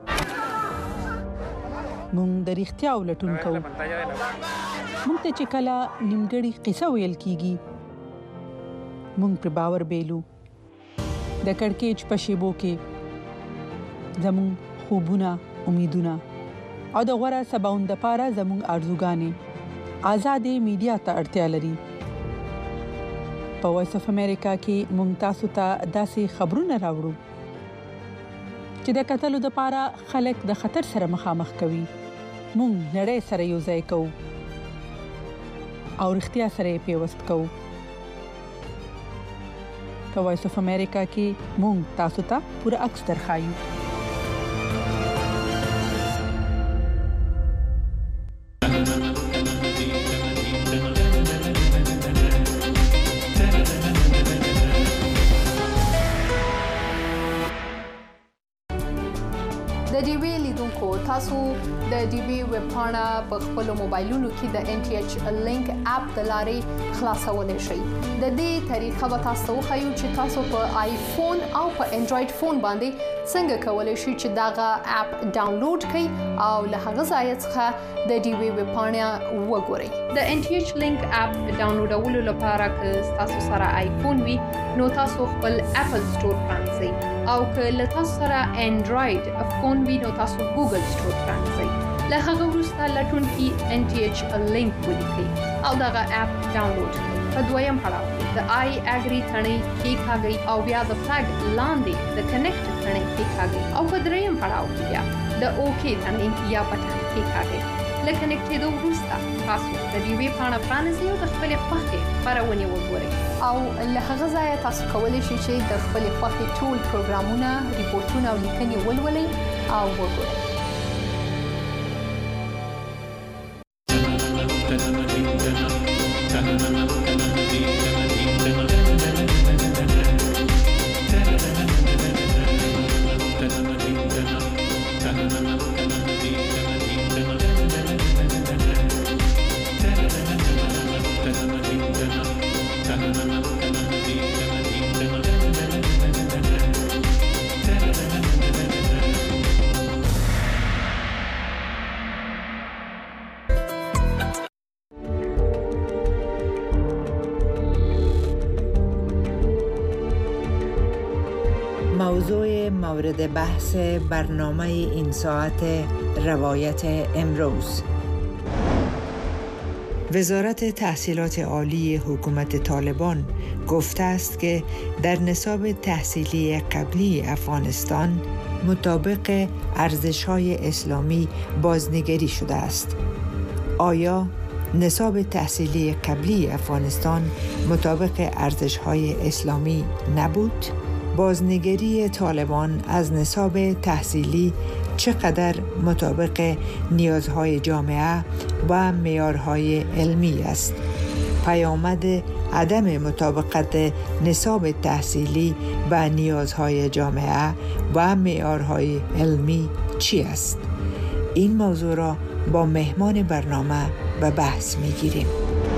موږ د رښتیا ولټون کوو موږ ته چې کله نیمګړی قصه ویل کیږي موږ پر باور بیلو د کڑکېچ په شیبو کې زمون خوبونه امیدونه او د غوړه سباوند لپاره زموږ ارزوګانې آزادې میډیا ته اړتیا لري په وایس اف امریکا کې مونږ تاسو ته داسې خبرونه راوړو چې د قتل لپاره خلک د خطر سره مخامخ کوي مونږ نړۍ سره یو ځای کوو او اړتیا سره پیوست کوو په وایس اف امریکا کې مونږ تاسو ته پوره عکس درخایو تاسو د ډي وی ویب پاڼه په خپل موبایلونو کې د ان ټي ایچ لینک اپ د لارې خلاصولای شئ د دې طریقه به تاسو خو چې تاسو په آیفون او په انډراید فون باندې څنګه کولای شئ چې داغه اپ ډاونلوډ کړئ او له هغه ځای څخه د ډي وی ویب پاڼه وګورئ د ان ټي ایچ لینک اپ ډاونلوډولو لپاره که تاسو سره آیفون وي نو تاسو خپل اپل سٹور پرانځئ او که له تاسو سره انډراید فون وي نو تاسو ګوګل سٹور پرانځئ له هغه وروسته لټون کې ان ټي ایچ لینک ولیکئ او دغه اپ ډاونلوډ کړئ په دویم پړاو کې د آی اګری ثنې کېکاږئ او بیا د فلګ لاندې د کنیکټ ثنې کېکاږئ او په دریم پړاو کې بیا د اوکې ثنې یا بټن کېکاږئ له کنیکټ کېدو وروسته تاسو د ډي وی پاڼه پرانیزئ او د خپلې خوښې خپرونې وګورئ او له هغه ځایه تاسو کولی شئ چې د خپلې خوښې ټول پروګرامونه ریپورتونه او لیکنې ولولئ او وګورئ مورد بحث برنامه این ساعت روایت امروز. وزارت تحصیلات عالی حکومت طالبان گفته است که در نصاب تحصیلی قبلی افغانستان مطابق ارزش‌های اسلامی بازنگری شده است. آیا نصاب تحصیلی قبلی افغانستان مطابق ارزش‌های اسلامی نبود؟ بازنگری طالبان از نصاب تحصیلی چقدر مطابق نیازهای جامعه و معیارهای علمی است؟ پیامد عدم مطابقت نصاب تحصیلی با نیازهای جامعه و معیارهای علمی چی است؟ این موضوع را با مهمان برنامه به بحث می‌گیریم.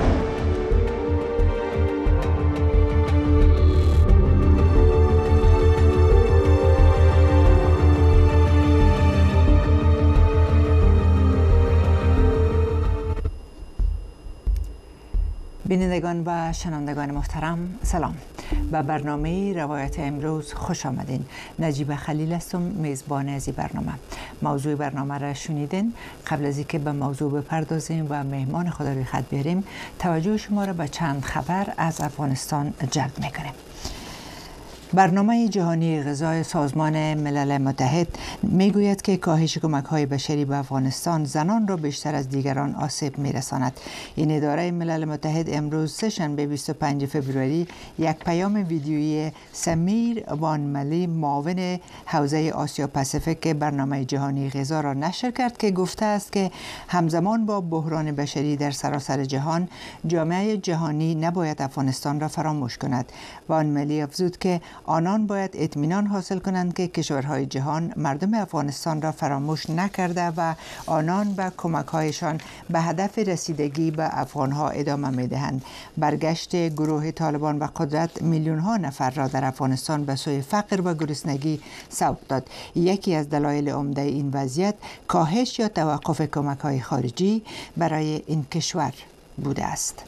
بینندگان و شنوندگان محترم، سلام. به برنامه روایت امروز خوش آمدین. نجیب خلیل هستم، میزبان از این برنامه. موضوع برنامه را شنیدین. قبل از اینکه به موضوع بپردازیم و مهمان خود روی خط بیاریم، توجه شما را به چند خبر از افغانستان جلب میکنیم. برنامه جهانی غذای سازمان ملل متحد میگوید که کاهش کمک‌های بشری به افغانستان زنان را بیشتر از دیگران آسیب میرساند. این اداره ملل متحد امروز سه‌شنبه بیست و پنجم فوریه یک پیام ویدیویی سمیر وانملی معاون حوزه آسیا پاسیفیک برنامه جهانی غذا را نشر کرد که گفته است که همزمان با بحران بشری در سراسر جهان، جامعه جهانی نباید افغانستان را فراموش کند. وانملی افزود که آنان باید اطمینان حاصل کنند که کشورهای جهان مردم افغانستان را فراموش نکرده و آنان به کمک‌هایشان به هدف رسیدگی به افغانها ادامه می‌دهند. برگشت گروه طالبان به قدرت میلیون‌ها نفر را در افغانستان به سوی فقر و گرسنگی سوق داد. یکی از دلایل عمده این وضعیت کاهش یا توقف کمک‌های خارجی برای این کشور بوده است.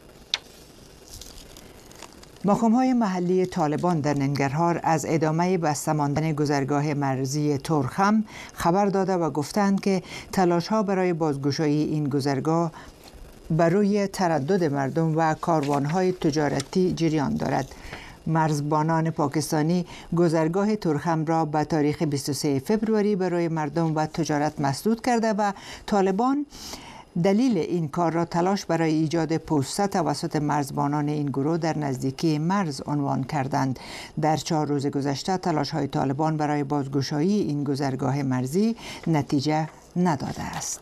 مقام‌های محلی طالبان در ننگرهار از ادامه بسته ماندن گذرگاه مرزی تورخم خبر داده و گفتند که تلاش‌ها برای بازگشایی این گذرگاه بر روی تردد مردم و کاروان‌های تجارتی جریان دارد. مرزبانان پاکستانی گذرگاه تورخم را به تاریخ بیست و سوم فوریه برای مردم و تجارت مسدود کرده و طالبان دلیل این کار را تلاش برای ایجاد پوسته توسط مرزبانان این گروه در نزدیکی مرز عنوان کردند. در چهار روز گذشته تلاش‌های طالبان برای بازگشایی این گذرگاه مرزی نتیجه نداده است.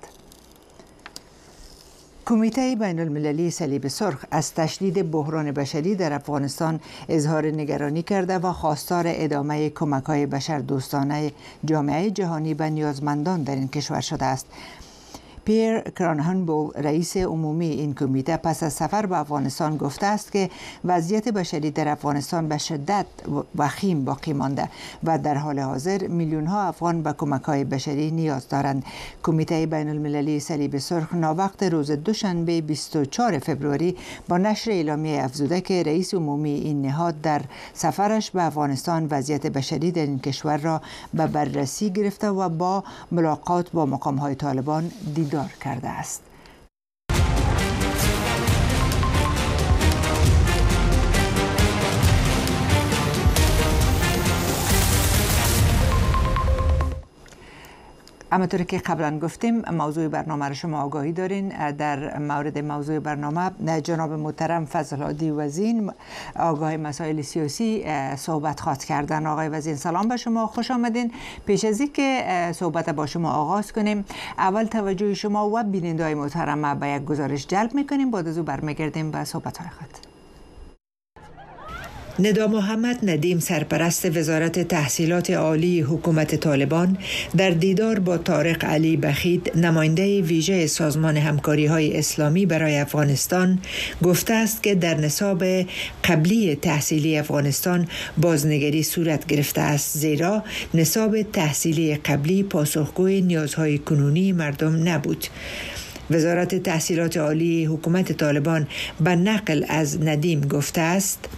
کمیته بین المللی صلیب سرخ از تشدید بحران بشری در افغانستان اظهار نگرانی کرده و خواستار ادامه کمک‌های بشردوستانه جامعه جهانی به نیازمندان در این کشور شده است. پیر کرانهنبول رئیس عمومی این کمیته پس از سفر به افغانستان گفته است که وضعیت بشری در افغانستان به شدت وخیم باقی مانده و در حال حاضر میلیون ها افغان به کمک‌های بشری نیاز دارند. کمیته بین المللی صلیب سرخ ناوقت روز دوشنبه بیست و چهارم فوریه با نشر اعلامیه افزوده که رئیس عمومی این نهاد در سفرش به افغانستان وضعیت بشری در این کشور را به بررسی گرفته و با ملاقات با مقام‌های طالبان دید دار کرده است. همانطور که قبلا گفتیم موضوع برنامه را شما آگاهی دارین. در مورد موضوع برنامه جناب محترم فضل‌الهادی وزین آگاه مسائل سیاسی صحبت خواهد کردن. آقای وزین سلام به شما، خوش آمدین. پیش از اینکه صحبت با شما آغاز کنیم اول توجه شما و بیننده‌های محترم به یک گزارش جلب می‌کنیم، بعد از او برمیگردیم به صحبت‌های خود. ندا محمد ندیم سرپرست وزارت تحصیلات عالی حکومت طالبان در دیدار با طارق علی بخیت نماینده ویژه سازمان همکاری‌های اسلامی برای افغانستان گفته است که در نصاب قبلی تحصیلی افغانستان بازنگری صورت گرفته است، زیرا نصاب تحصیلی قبلی پاسخگوی نیازهای کنونی مردم نبود. وزارت تحصیلات عالی حکومت طالبان به نقل از ندیم گفته است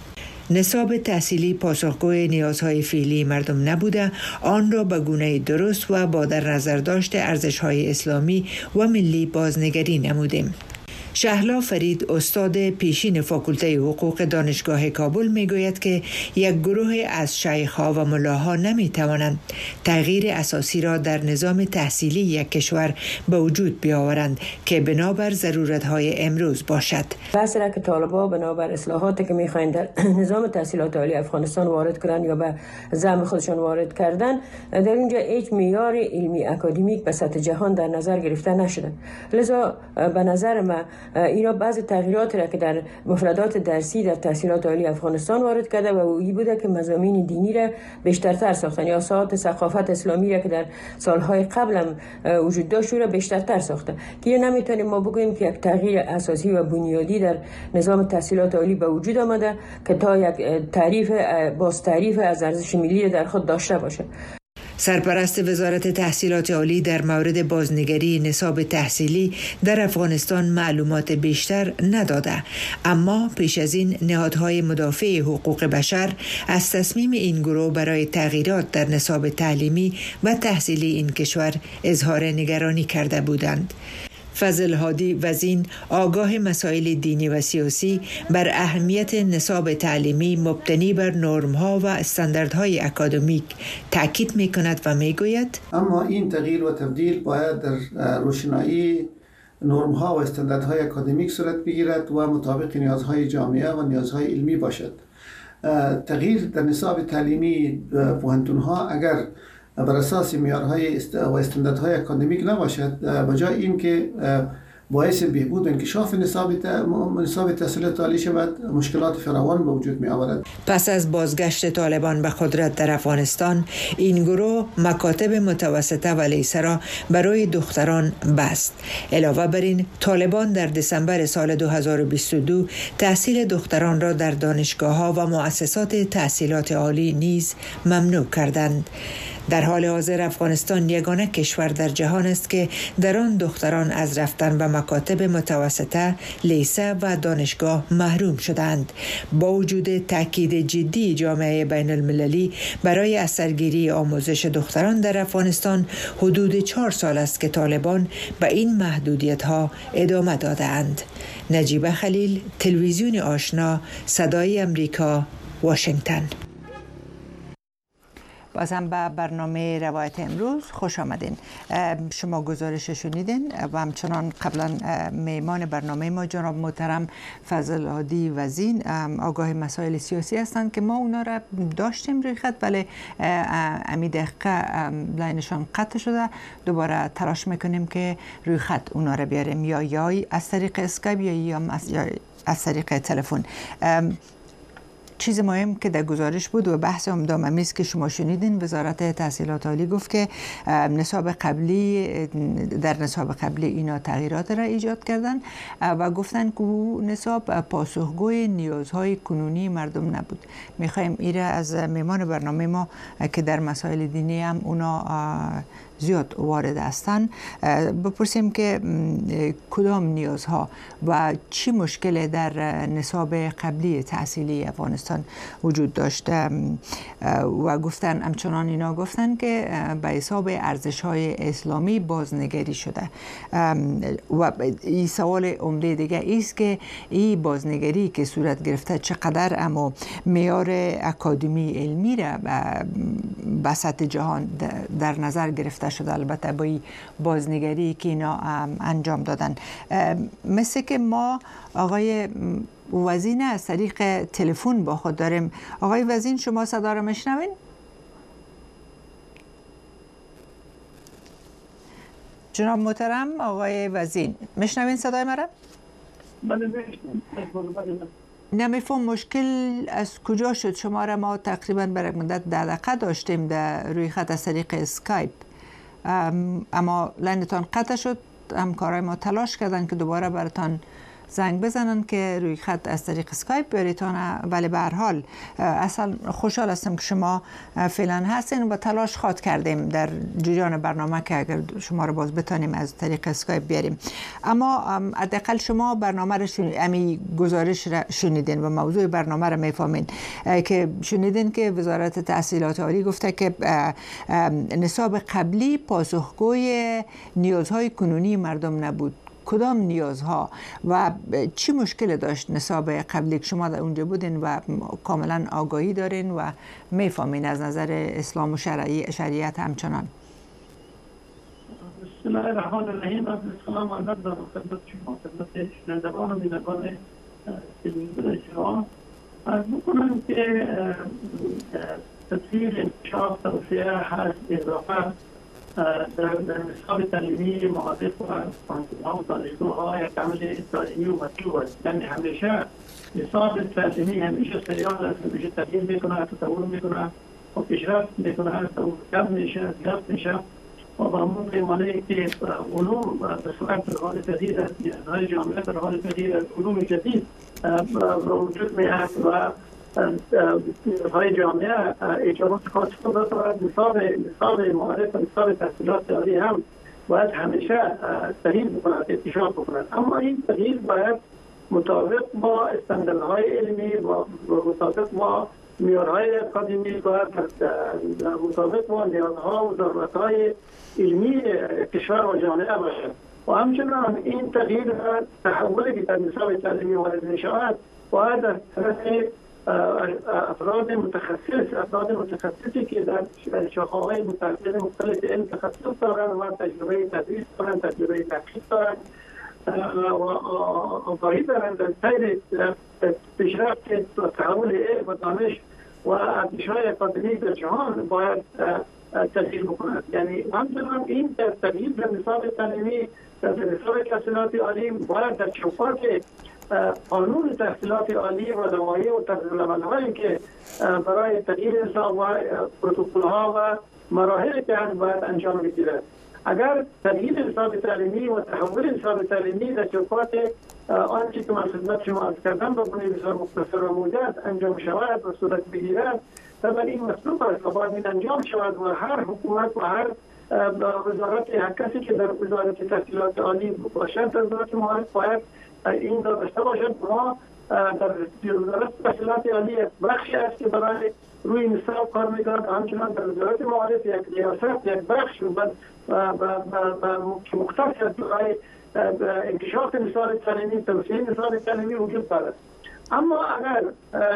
نصاب تحصیلی پاسخگوی نیازهای فعلی مردم نبوده، آن را به گونه درست و با در نظر داشت ارزش‌های اسلامی و ملی بازنگری نمودیم. شهلا فرید استاد پیشین فاکولته حقوق دانشگاه کابل میگوید که یک گروه از شیخ‌ها و ملاها نمیتوانند تغییر اساسی را در نظام تحصیلی یک کشور به وجود بیاورند که بنابر ضرورت‌های امروز باشد. بحث را که طالبان بنابر اصلاحاتی که می‌خواهند در نظام تحصیلات عالی افغانستان وارد کردن یا به زعم خودشان وارد کردن، در اینجا هیچ معیار علمی اکادمیک به سطح جهان در نظر گرفته نشده. لذا به نظر من اینا بعضی تغییرات را که در مفردات درسی در تحصیلات عالی افغانستان وارد کرده و اویی بوده که مضامین دینی را بیشترتر ساختن یا ساعات ثقافت اسلامی را که در سالهای قبل هم وجود داشت را بیشترتر ساخته که نمیتونیم ما بگوییم که یک تغییر اساسی و بنیادی در نظام تحصیلات عالی به وجود آمده که تا یک تعریف باز تعریف از ارزش ملی در خود داشته باشه. سرپرست وزارت تحصیلات عالی در مورد بازنگری نصاب تحصیلی در افغانستان معلومات بیشتر نداده، اما پیش از این نهادهای مدافع حقوق بشر از تصمیم این گروه برای تغییرات در نصاب تعلیمی و تحصیلی این کشور اظهار نگرانی کرده بودند. فضل هادی وزین آگاه مسائل دینی و سیاسی بر اهمیت نصاب تعلیمی مبتنی بر نرم‌ها و استانداردهای اکادمیک تاکید می‌کند و می‌گوید اما این تغییر و تبدیل باید در روشنایی نرم‌ها و استانداردهای اکادمیک صورت بگیرد و مطابق نیازهای جامعه و نیازهای علمی باشد. تغییر در نصاب تعلیمی پوهنتون‌ها اگر بر اساس معیارهای و استانداردهای اکادمیک نباشد، بجای این که باعث بهبود و انکشاف نصاب نصاب تحصیلات عالی شود، مشکلات فراوان به وجود می آورد. پس از بازگشت طالبان به قدرت در افغانستان، این گروه مکاتب متوسطه و لیسه را برای دختران بست. علاوه بر این، طالبان در دسامبر سال دو هزار و بیست و دو تحصیل دختران را در دانشگاه‌ها و مؤسسات تحصیلات عالی نیز ممنوع کردند. در حال حاضر افغانستان یگانه کشور در جهان است که در آن دختران از رفتن به مکاتب متوسطه، لیسه و دانشگاه محروم شدند. با وجود تاکید جدی جامعه بین المللی برای اثرگیری آموزش دختران در افغانستان، حدود چهار سال است که طالبان به این محدودیت‌ها ادامه داده‌اند. نجیبه خلیل، تلویزیون آشنا، صدای امریکا، واشنگتن. باز هم به برنامه روایت امروز خوش آمدین. شما گزارش شنیدین و همچنان قبلا میمان برنامه ما جناب محترم فضل هادی وزین آگاه مسائل سیاسی هستند که ما اونا را داشتیم روی خط، ولی امی دقیقه لاینشان قطع شده. دوباره تلاش میکنیم که روی خط اونا را بیاریم، یا یا از طریق اسکایپ یا از طریق تلفن. چیز مهم که در گزارش بود و بحث عمده امیز که شما شنیدین، وزارت تحصیلات عالی گفت که نصاب قبلی در نصاب قبلی اینا تغییرات را ایجاد کردن و گفتن که نصاب پاسخگوی نیازهای کنونی مردم نبود. میخوایم ایره از میمان برنامه ما که در مسائل دینی هم اونا زیاد وارد هستند بپرسیم که کدام نیازها و چی مشکل در نصاب قبلی تحصیلی افغانستان وجود داشته و گفتن همچنان اینا گفتن که به حساب ارزش‌های اسلامی بازنگری شده و این سوال عمده دیگه ایست که این بازنگری که صورت گرفته چقدر اما معیار اکادمی علمی را به سطح جهان در نظر گرفته شده، البته با این بازنگری که اینا انجام دادن. مثل که ما آقای وزین از طریق تلفن با خود داریم. آقای وزین، شما صدا را میشنوین؟ جناب محترم آقای وزین، میشنوین صدای مرا؟ بله نمیفهم مشکل از کجا شد. شما را ما تقریبا برای مدت ده دقیقه داشتیم در روی خط از طریق اسکایپ، اما لاینتان قطع شد. همکارای ما تلاش کردن که دوباره براتان زنگ بزنن که روی خط از طریق اسکایپ بیاریتان، ولی به هر حال اصلا خوشحال هستم که شما فعلا هستین و تلاش خواد کردیم در جریان برنامه که اگر شما رو باز بتانیم از طریق اسکایپ بیاریم. اما حداقل شما برنامه رو شنید، امی گزارش را شنیدین و موضوع برنامه رو میفهمین که شنیدین که وزارت تحصیلات عالی گفته که نصاب قبلی پاسخگوی نیازهای کنونی مردم نبود. کدام نیازها و چی مشکل داشت نصاب قبلی که شما در اونجا بودین و کاملا آگاهی دارین و میفهمین از نظر اسلام و شرعی شریعت همچنان؟ بسم الله الرحمن الرحیم. سلام علیکم در خدمت شما، خدمت شنوندگان و بینندگان تلویزیون شما عرض می‌کنم که تسهیل انکشاف توسعه هست اضافه در نصاب تعلیمی معادف و پانزده‌ها و دانشگاه‌ها یک عمل تعلیمی و مطلوب است. یعنی همیشه نصاب تعلیمی همیشه سریال است، همیشه تغییر میکنه، تطور میکنه و پیشرفت میکنه، کم میشه، زیاد میشه و با همون پیمانه که علوم به صورت در حال تغییر است، نیازهای جامعه در حال تغییر است، علوم جدید وجود میاد و های جامعه اجابات خاص خود دارد. نصاب نصاب معارف و نصاب تحصیلات عالی هم باید همیشه تغییر بکند، انتشار بکند، اما این تغییر باید مطابق با استانداردهای علمی و مطابق با معیارهای اکادمی، باید مطابق با نیازها و ضرورتهای علمی کشور و جامعه باشد و همچنان این تغییر تحولی که در نصاب تعلیمی وارد میشود باید از طرف افراد متخصص افراد متخصصی که در شاخه‌های متعدد مختلف علم تخصص دارند و تجربه تدریس دارند، تجربه تحقیق دارند و آگاهی دارند در سیر پیشرفت و تحول علم و دانش و ارزش‌های اکادمی در جهان باید تغییر بکند. یعنی همچنان این تغییر در نصاب تعلیمی در نصاب تحصیلات عالی باید در چوکاٹ قانون تحصیلات عالی و لوایح و طرزالعمل‌هایی که برای تغییر نصاب و پروتکل‌ها و مراحل که هست باید انجام بگیرد. اگر تغییر نصاب تعلیمی و تحول نصاب تعلیمی در چوکاٹ آنچه که من خدمت شما عرض کردم با گونه بسیار مختصر و موجز انجام شود و صورت بگیرد، طبعا این مطلوب است و باید این انجام شود و هر حکومت و هر وزارت، هر کسی که در وزارت تحصیلات عالی باشد در وزارت معارف باید این را داشته باشد. ما در وزارت تحصیلات عالی بخشی است که برای روی نصاب کار می‌کند، همچنان در وزارت معارف یک ریاست، یک بخش که مختص است برای انکشاف نصاب تعلیمی، توسعه نصاب تعلیمی وجود دارد. اما اگر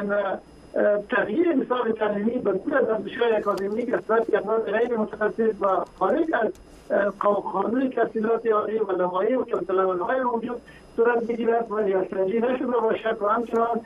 تغییر نصاب تعلیمی به طور دانشگاه اکادمیک از طرف افراد غیر متخصص و خارج از قانون تحصیلات عالی و لوایح و طرزالعمل‌های موجود صورت بگیرد و ریاست‌سنجی نشده باشد و همچنان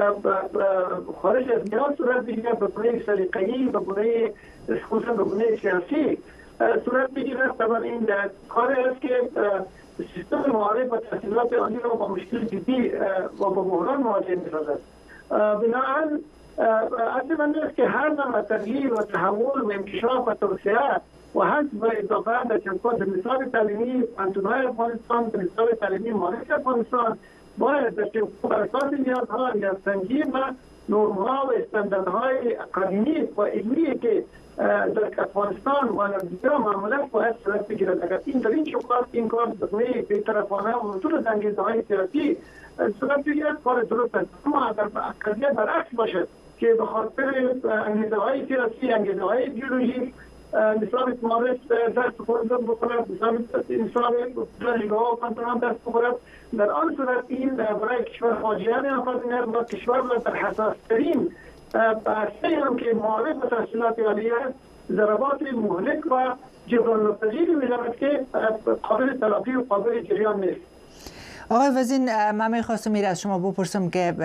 خارج از نیاز صورت بگیرد به گونه سلیقه‌ای و گونه خصوصا به گونه سیاسی صورت بگیرد. طبعا این کاری است که سیستم معارف و تحصیلات عالی را با مشکل جدی و با بحران مواجه می‌سازد. بنابراین اصل من است که هر نوع تغییر و تحول و انکشاف و توسعه و حذف و اضافه در چوکاٹ نصاب تعلیمی پانزده‌های افغانستان به نصاب تعلیمی معارف افغانستان باید در بر اساس نیازها، نیازسنجی و نرم‌ها و استانداردهای اکادمیک و علمی که در افغانستان و در دیگر معاملات باید صورت بگیرد. اگر این در این چوکاٹ این کار به بی‌طرفانه و طول انگیزه‌های سیاسی صورت بگیرد کار درست است، اما اگر قضیه برعکس باشد که به خاطر انگیزه‌های سیاسی، انگیزه‌های ایدئولوژیک نصاب معارف دست خود بکند، نصاب دانشگاه و پانزده‌ها دست بکند، در آن صورت این برای کشور فاجعه می‌آفریند و کشور را در حساس‌ترین بحثی هم که معارف و تحصیلات عالی است ضربات مهلک و جبران‌ناپذیری می‌شود که قابل تلافی و قابل جریان نیست. آقای وزیر، من میخواستم میره از شما بپرسم که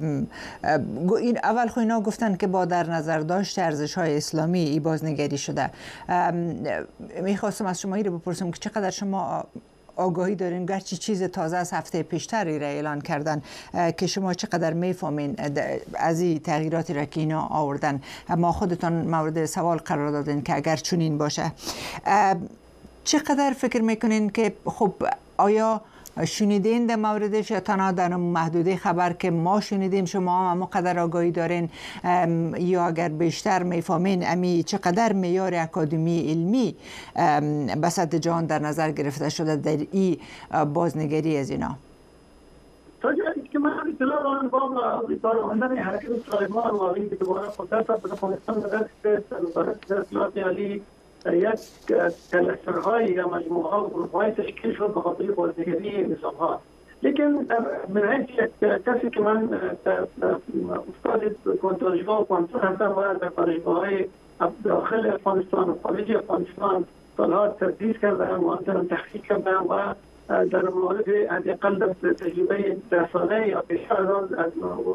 این اول خو اینا گفتن که با در نظر داشت ارزش های اسلامی ای بازنگری شده. میخواستم از شما ایره بپرسم که چقدر شما آگاهی دارین، گرچه چیز تازه از هفته پیشتری را اعلان کردن که شما چقدر میفهمین از این تغییراتی را که اینا آوردن، ما خودتان مورد سوال قرار دادین که اگر چنین باشه چقدر فکر میکنین که خب آیا شنیدین در موردش یا تنها در محدوده خبر که ما شنیدیم شما هم قدر آگاهی دارین یا اگر بیشتر میفهمین امی چقدر معیار اکادمی علمی به سطح جهان در نظر گرفته شده در این بازنگری از اینا؟ تا جایی که من اطلاع دارم با کارمندان حرکت طالبان و این که دوباره قدرت به افغانستان دست وزارت اطلاعات عالی یک کلسترهای یا مجموعه ها و گروه‌های تشکیل شد به خاطر بازنگری نظام‌ها. لیکن من حیث یک کسی که من استاد کنترلگاه و پانسون هستم و در دانشگاه‌های داخل افغانستان و خارج افغانستان سالها تدریس کردم و آنجا تحقیق کردم و در مورد حداقل تجربه ده ساله یا بیشتر از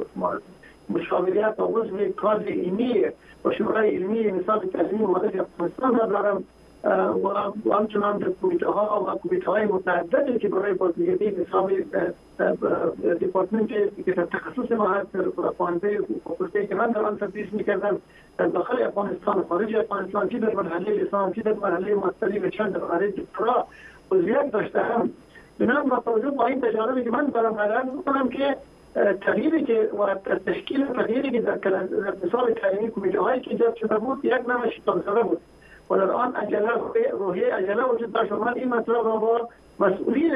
مشاوریت و عضو کادر علمی و شورای علمی نصاب تعلیمی مدرسه افغانستان را دارم و همچنان در کمیته ها و کمیته های متعددی که برای بازنگری نصاب دیپارتمنت که در تخصص ما هست در خواننده فاکولته که من در آن تدریس میکردم در داخل افغانستان و خارج افغانستان چی در مرحله لیسانس چی در مرحله ماستری و چند در مرحله دکترا عضویت داشتم. بنابراین با توجه با این تجاربی که من دارم عرض میکنم که تغییری که و تشکیل تغییری که در نصاب تعلیمی کمیته هایی که ایجاد شده بود یک نمه شتاب زده بود و در آن عجله روحیه عجله وجود داشت و من این مطلب را با مسئولین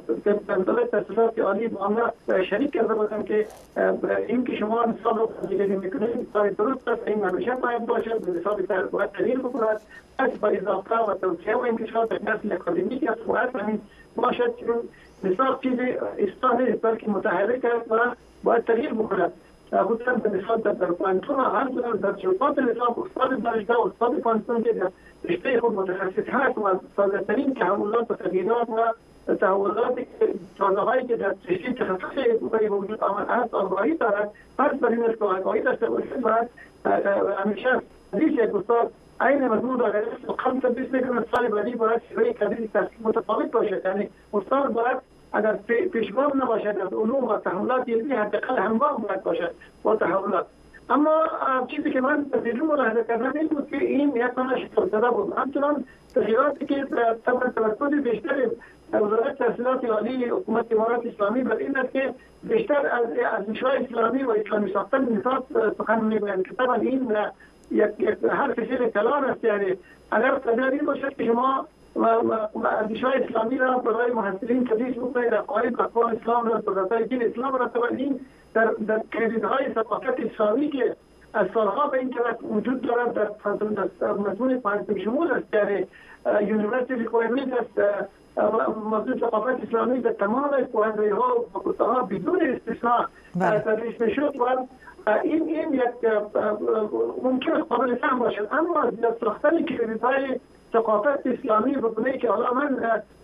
دولت تحصیلات عالی با آنها شریک کرده بودم که این که شما نصاب رو تغییر میکنید کار درست است، این همیشه باید باشد، نصاب باید تغییر بکند از با اضافه و توسعه و انکشاف در نسل اکادمیک است و همین باشد که نصاب چیز اصلاح نیست بلکه متحرک است و باید تغییر بکند. خصوصا به نصاب در پانتون همچنان در شرکات نصاب استاد دانشگاه و استاد پانتون که در رشته خود متخصص هست و ساده‌ترین تحولات و تغییرات و تحولات تازه‌هایی که در رشته تخصصی به وجود آمد است آگاهی دارد. فرض بر این است که آگاهی داشته باشد و همیشه حدیث یک استاد این مضمون را اگر قبل تدریس میکنه سال بعدی باید شیوه تدریس تحصیل متفاوت باشد. یعنی استاد باید اگر پیشگام نباشد از علوم و تحولات علمی حداقل همراه باید باشد با تحولات. اما چیزی که من تجربه ملاحظه کردم این بود که این یک نمه شتاب زده بود. همچنان تغییراتی که طبعا تمرکز بیشتر وزارت تحصیلات عالی حکومت امارات اسلامی بر این است که بیشتر از ارزش‌های اسلامی و اسلامی ساختن نصاب سخن میگویند که طبعا این یک هر فشل کلان است. یعنی اگر قدر این باشد که شما ارزش‌های اسلامی را برای محصلین تدریس بکنید، عقاید اقوام اسلام را در دین اسلام را طبعا این در در کریدهای ثقافت اسلامی که از سالها به این طرف وجود دارد در مضمون پانزده شمول است. یعنی یونیورسیتی ریکوایرمنت است موضوع ثقافت اسلامی در تمام پوهن‌های ها و فاکولته ها بدون استثناء تدریس میشد و این این یک ممکن قابل فهم باشد. اما از ساختن کریدهای ثقافت اسلامی بکنه که حالا من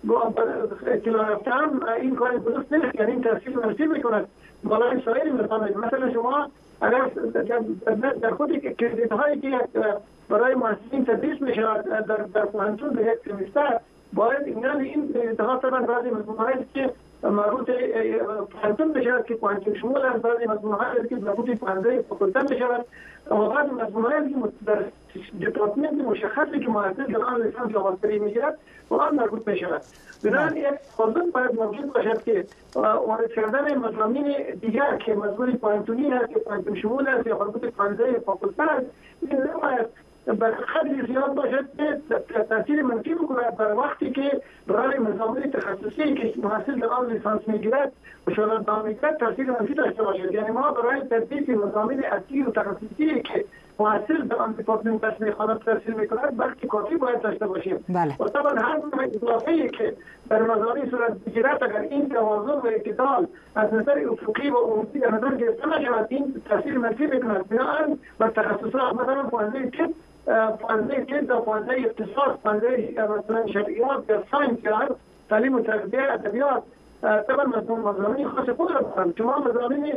اطلاع رفتم این کار درست نیست، یعنی این تاثیر منفی میکند بالای سایر مطالب. مثلا شما اگر در خود کریدیت هایی که برای محصلین تدریس میشود در در پانتون به یک سمستر باید یعنی این کریدیت ها طبعا بعضی مضمون‌هایی که مربوط پانتون بشود که پانتون شمول است، بعضی مضمون‌هایی که مربوط پانزده فاکولته بشود و بعضی مضمون‌هایی که در دیپارتمنت مشخصی که محصل در آن لیسانس یا ماستری میگیرد و آن مربوط میشود. بنابراین یک خودت باید موجود باشد که وارد کردن مضامین دیگر که مضمون پانتونی هست که پانتون شمول است یا مربوط پانزده فاکولته است این نباید بر قدری زیاد باشد که تاثیر منفی بکند در وقتی که برای مضامین تخصصی که محصل در آن لیسانس میگیرد و شغل ادامه میگیرد تاثیر منفی داشته باشد. یعنی ما برای تدریس مضامین اصلی و تخصصی که محصل در آن دیپارتمنت درس میخواند تحصیل میکند بلکه کافی باید داشته باشیم. بله. و طبعا هر نوع اضافه‌ای که در مضامین صورت بگیرد اگر این توازن و اعتدال از نظر افقی و عمومی در نظر گرفته نشود این تاثیر منفی میکند. بنابراین بر تخصصات مثلا پانزده طب پانزده طب و پانزده اقتصاد، پانزده مثلا شرعیات یا ساینس یا تعلیم و تربیت ادبیات طبعا مضامین خاص خود را دارند. شما مضامین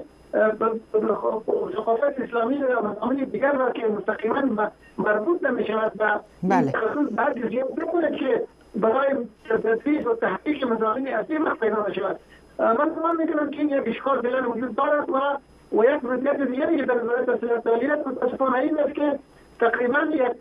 ثقافت اسلامی و مضامین دیگر را که مستقیما مربوط نمی‌شود و بعد زیاد بکنه که برای تدریس و تحقیق مضامین اصلی وقت پیدا نشود. من گمان می‌کنم که این یک اشکال فعلا وجود دارد و و یک وضعیت دیگری که در وزارت تحصیلات عالی متأسفانه این است که تقریبا یک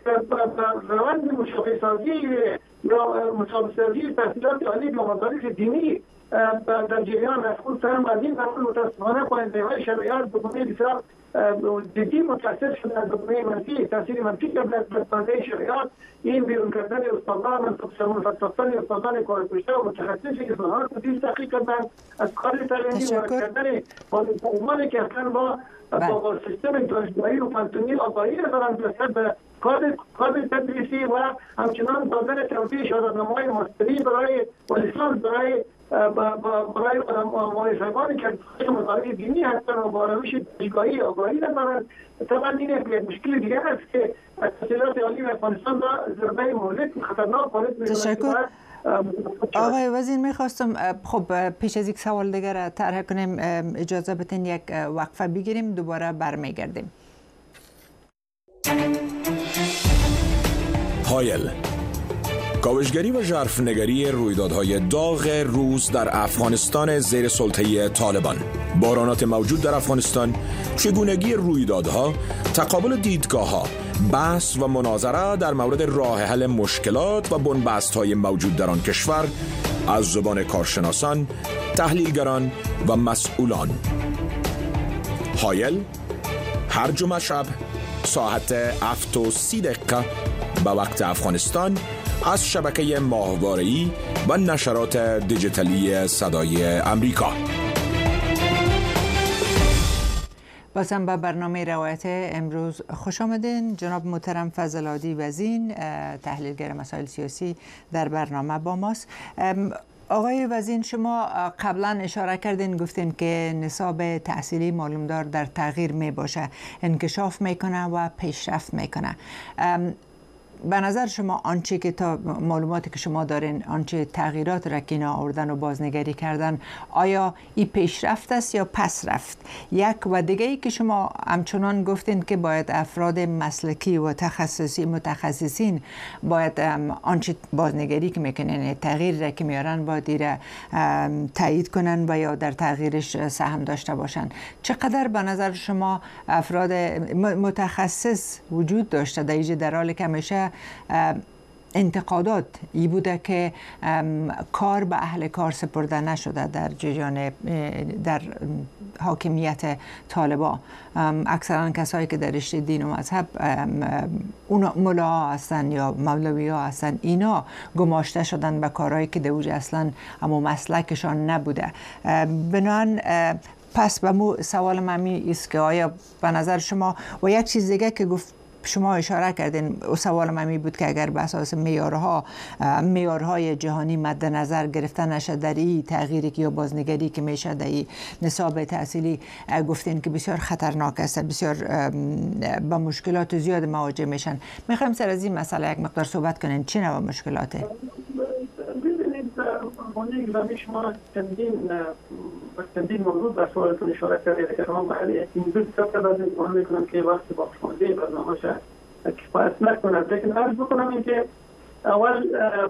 روند مشابه سازی یا مشابه سازی تحصیلات عالی با مدارس دینی در جریان است. خصوصا از این قانون متاسفانه پایندگی های شرایط بگونه بسیار جدی متاثر شده از بگونه منفی، تاثیر منفی قبل از بدبانده شرایط. این بیرون کردن استادان، منصوب ساختن استادان کار کشته و متخصص اصلاحات تدریس تحقیق کردن از کار تعلیمی و کردن والدین که اصلا با با سیستم دانشگاهی و فنی آگاهی ندارند نسبت به کار کار تدریسی و همچنان دادن توضیح شهادتنامه‌های ماستری برای و لیسانس برای برای مؤسسه‌هایی که مطالعه دینی هستند و با روش دانشگاهی آگاهی ندارند. طبعا این یک مشکل دیگر است که تحصیلات عالی افغانستان را ضربه مهلک خطرناک وارد می‌کند. تشکر. آقای وزیر، میخواستم خب پیش از یک سوال دیگر طرح کنیم، اجازه بدین یک وقفه بگیریم، دوباره برمیگردیم. هایل، کاوشگری و ژرفنگری رویدادهای داغ روز در افغانستان زیر سلطه طالبان، بحرانات موجود در افغانستان، چگونگی رویدادها، تقابل دیدگاه‌ها، بحث و مناظره در مورد راه حل مشکلات و بنبست‌های موجود در آن کشور از زبان کارشناسان، تحلیلگران و مسئولان. هایل هر جمعه شب ساعت هفت و سی دقیقه به وقت افغانستان از شبکه ماهواره‌ای و نشرات دیجیتالی صدای امریکا. بازم به برنامه روایت امروز خوش آمدین. جناب محترم فضل‌آدی وزین، تحلیلگر مسائل سیاسی، در برنامه با ماست. آقای وزین، شما قبلا اشاره کردین، گفتین که نصاب تحصیلی معلومدار در تغییر می باشه، انکشاف میکنه و پیشرفت میکنه. به نظر شما آنچه که تا معلوماتی که شما دارین، آنچه تغییرات را که اینا آوردن و بازنگری کردن، آیا این پیشرفت است یا پس رفت؟ یک و دیگه ای که شما همچنان گفتین که باید افراد مسلکی و تخصصی متخصصین باید آنچه بازنگری که میکنن، تغییر را که میارن باید ایره تایید کنن و یا در تغییرش سهم داشته باشن. چقدر به نظر شما افراد متخصص وجود داشته در اینجا، در حالی که همیشه انتقادات ای بوده که کار به اهل کار سپرده نشده در جریان در حاکمیت طالبان؟ اکثرا کسایی که در رشته دین و مذهب اونا ملا هستن یا مولوی ها هستن، اینا گماشته شدن به کارهایی که دوج اصلا اما مسلکشان نبوده. بنابراین پس به مو سوال ممی است که آیا به نظر شما، و یک چیز دیگه که گفت شما اشاره کردین، سوال من می بود که اگر به اساس معیارها معیارهای جهانی مد نظر گرفته نشه در این تغییری که یا بازنگری که میشه در این نصاب تحصیلی، گفتین که بسیار خطرناک است، بسیار با مشکلات زیاد مواجه میشن. میخوایم سر از این مسئله یک مقدار صحبت کنین، چی نوع مشکلاته؟ ببینید مونی شما چندین چندین موضوع در سوالتون اشاره کردید که تمام برای این دو تا بعد مهم میکنم که وقت با شماده برنامه شد کفایت نکند. لیکن عرض بکنم این که اول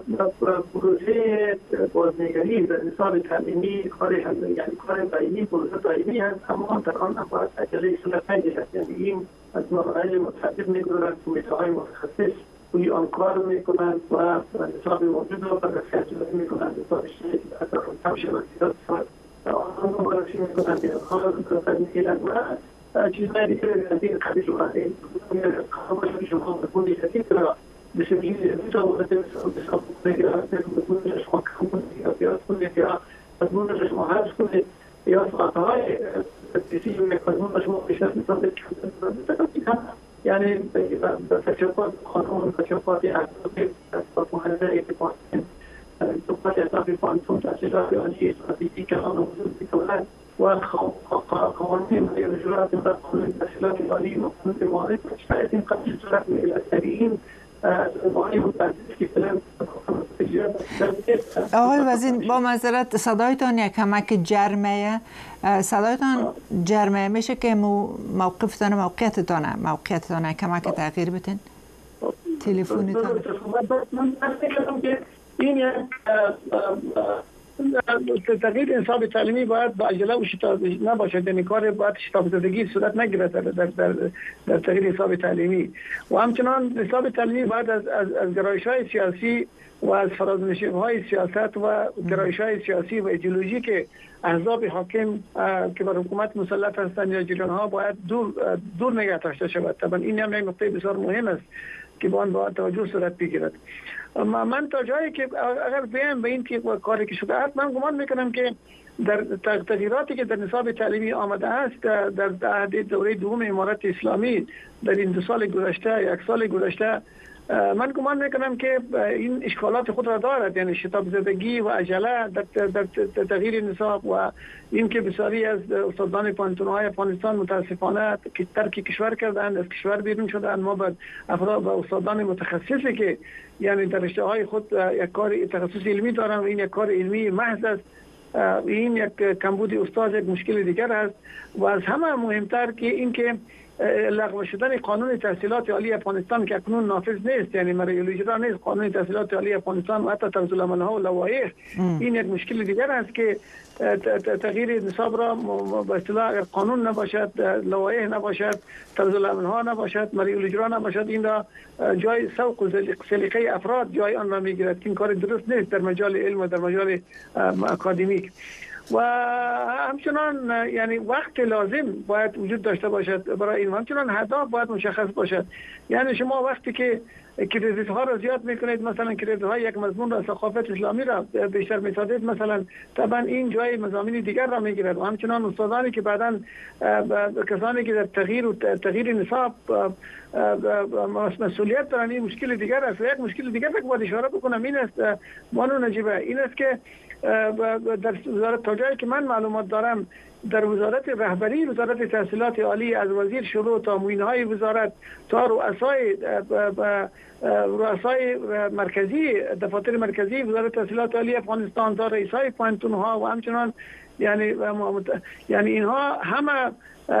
پروژه بازنگری در نصاب تعلیمی کار یعنی کار دائمی، پروژه دائمی هست، اما در آن باید عجله صورت نگیرد. یعنی این از مراحل متعدد میگذرد، کمیته‌های متخصص روی آن کار میکنند و نصاب موجود را بررسی میکنند، نصاب شیعه اثر تمشه وسیلات آن رو بررسی میکنند، آن رو کنتر میگیرند و چیزهای دیگر از این قبیل رو هستیم. خواهد شما بکنی شدید را بسیاری نصاب وقتی نصاب بگیرد، بکنی شما کمون یا کنید یا بکنی شما حرز کنید یا ساعتهای تدریسی مکانون شما پیشنهاد میکنید یعنی تشکیلات قانون تشکیلات احزابی اسباب محله اتفاقی تشکیلات احزابی فانتون تشکیلات عالی استراتژی که آن وجود می‌کند و قوانین و اجرات در قانون تشکیلات عالی و قانون معارف شاید این قبل صورت می‌گیرد. آقای وزیر، با معذرت صدایتان یک کمک جرمه، صدایتان جرمه میشه که موقفتان موقعیتتان موقعیتتان کمک تغییر بتین تلفنتان. این تغییر نصاب تعلیمی باید با عجله و شتاب نباشد، یعنی کار باید شتاب زدگی صورت نگیرد در در در تغییر نصاب تعلیمی و همچنان نصاب تعلیمی باید از از, از گرایش‌های سیاسی و از فرازنشی‌های سیاست و گرایش‌های سیاسی و ایدئولوژی که احزاب حاکم که بر حکومت مسلط هستند یا جریان‌ها باید دور دور نگه داشته شود. طبعا این هم یک نکته بسیار مهم است که با آن باید توجه صورت بگیرد. من تا جایی که اگر بیم به این که کاری که شده است، من گمان میکنم که در تغییراتی که در نصاب تعلیمی آمده است در عهد دوره دوم امارت اسلامی در این دو سال گذشته، یک سال گذشته، من گمان میکنم که این اشکالات خود را دارد، یعنی شتاب زدگی و عجله در, در تغییر نصاب و این که بسیاری از استادان پانتونهای افغانستان متاسفانه که ترک کشور کردند، از کشور بیرون شدند. ما به افراد و استادان متخصصی که یعنی در رشته های خود یک کار تخصص علمی دارند و این یک کار علمی محض است، این یک کمبود استاد یک مشکل دیگر است و از همه مهمتر که این که لغو شدن قانون تحصیلات عالی افغانستان که اکنون نافذ نیست، یعنی مرحله اجرا نیست قانون تحصیلات عالی افغانستان و حتی طرز العمل‌ها و لوایح، این یک مشکل دیگر است که تغییر نصاب را به اصطلاح قانون نباشد، لوایح نباشد، طرز العمل‌ها نباشد، مرحله اجرا نباشد، این را جای سوق و سلیقه افراد جای آن را میگیرد که این کار درست نیست در مجال علم و در مجال اکادمیک. و همچنان یعنی وقت لازم باید وجود داشته باشد برای این، همچنان هدف باید مشخص باشد. یعنی شما وقتی که کریدیت ها را زیاد میکنید، مثلا کریدیت ها یک مضمون را ثقافت اسلامی را بیشتر میسازید مثلا، طبعا این جای مضامین دیگر را میگیرد و همچنان استادانی که بعداً کسانی که در تغییر و تغییر نصاب مسئولیت دارن، این مشکل دیگر است. و یک مشکل دیگر که باید اشاره بکنم این است بانو نجیبه، این است که در وزارت تا جایی که من معلومات دارم در وزارت رهبری وزارت تحصیلات عالی از وزیر شروع تا معینهای وزارت تا رؤسای رؤسای مرکزی دفاتر مرکزی وزارت تحصیلات عالی افغانستان تا رئیسای پانتون ها و همچنان یعنی یعنی اینها همه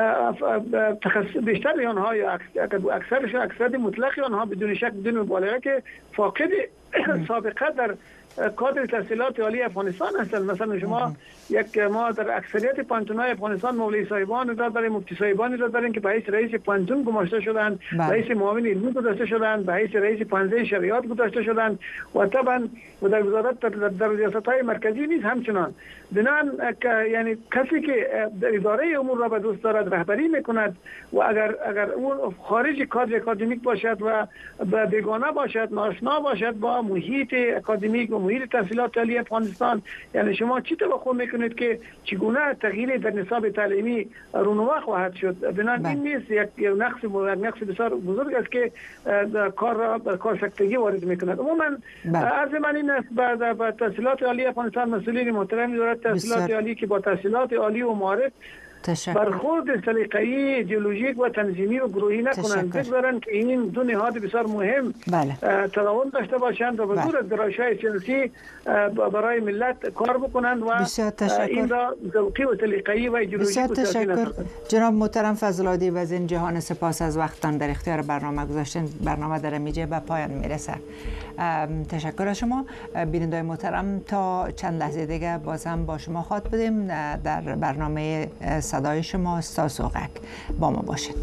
تخصص بیشتر آنها یا اکثرش اکثر مطلق آنها بدون شک بدون مبالغه که فاقد سابقه در کادر تحصیلات عالی افغانستان هستند. مثلا شما یک ما در اکثریت پانتون‌های افغانستان مولوی صاحبان را داریم، مفتی صاحبان را داریم که به حیث رئیس پانتون گماشته شدند، به حیث معاون علمی گذاشته شدند، به حیث رئیس پانزه شریعت گذاشته شدند و طبعا و در وزارت در ریاست‌های مرکزی نیز همچنان. بنان یعنی کسی که اداره امور را به دوست دارد رهبری میکند و اگر اگر اون خارج کادر اکادمیک باشد و بیگانه باشد، ناآشنا باشد با محیط اکادمیک و محیط تحصیلات عالی افغانستان، یعنی شما چی توقع میکنید که چگونه تغییر در نصاب تعلیمی رونما خواهد شد؟ بنابراین این نیست یک نقص نقص بسیار بزرگ است که کار را به کار سختگی وارد میکند. عموما عرض من این است بعد تحصیلات عالی افغانستان مسئولین محترم وزارت تحصیلات عالی که با تحصیلات عالی و معارف برخورد سلیقه‌ای ایدئولوژیک و تنظیمی و گروهی نکنند، بگذارند که این دو نهاد بسیار مهم تضامن داشته باشند و به دور از گرایش‌های سیاسی برای ملت کار بکنند و این را ذوقی و سلیقه‌ای و ایدئولوژیک و سیاسی نکنند. جناب محترم فضل‌العادی وزین جهان، سپاس از وقتتان در اختیار برنامه گذاشتن. برنامه در میجه به پایان میرسه. تشکر از شما بینندگان محترم. تا چند لحظه دیگه باز هم با شما خواهد بودیم در برنامه صدای شما استاسوغک. با ما باشید.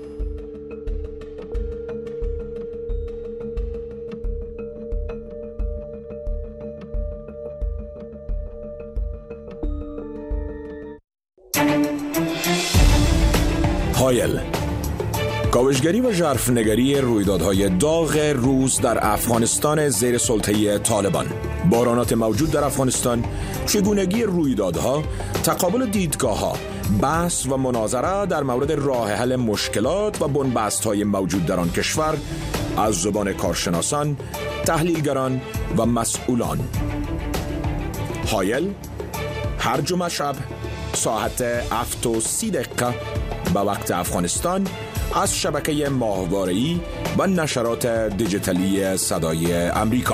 هایل، کاوشگری و ژرفنگری رویدادهای داغ روز در افغانستان زیر سلطه طالبان، بحرانات موجود در افغانستان، چگونگی رویدادها، تقابل دیدگاه‌ها، بحث و مناظره در مورد راه حل مشکلات و بنبست‌های موجود در آن کشور از زبان کارشناسان، تحلیلگران و مسئولان. هایل هر جمعه شب ساعت هفت و سی دقیقه به وقت افغانستان از شبکه ماهواره‌ای و نشرات دیجیتالی صدای امریکا.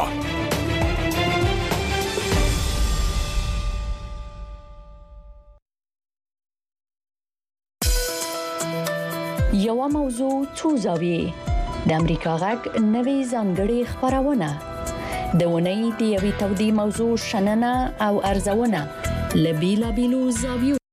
یو موضوع څو زاویې د امریکا غږ نوې ځانګړې خبرونه د ونې د یوې تودې موضوع شننه او ارزونه له بیلابیلو زاویو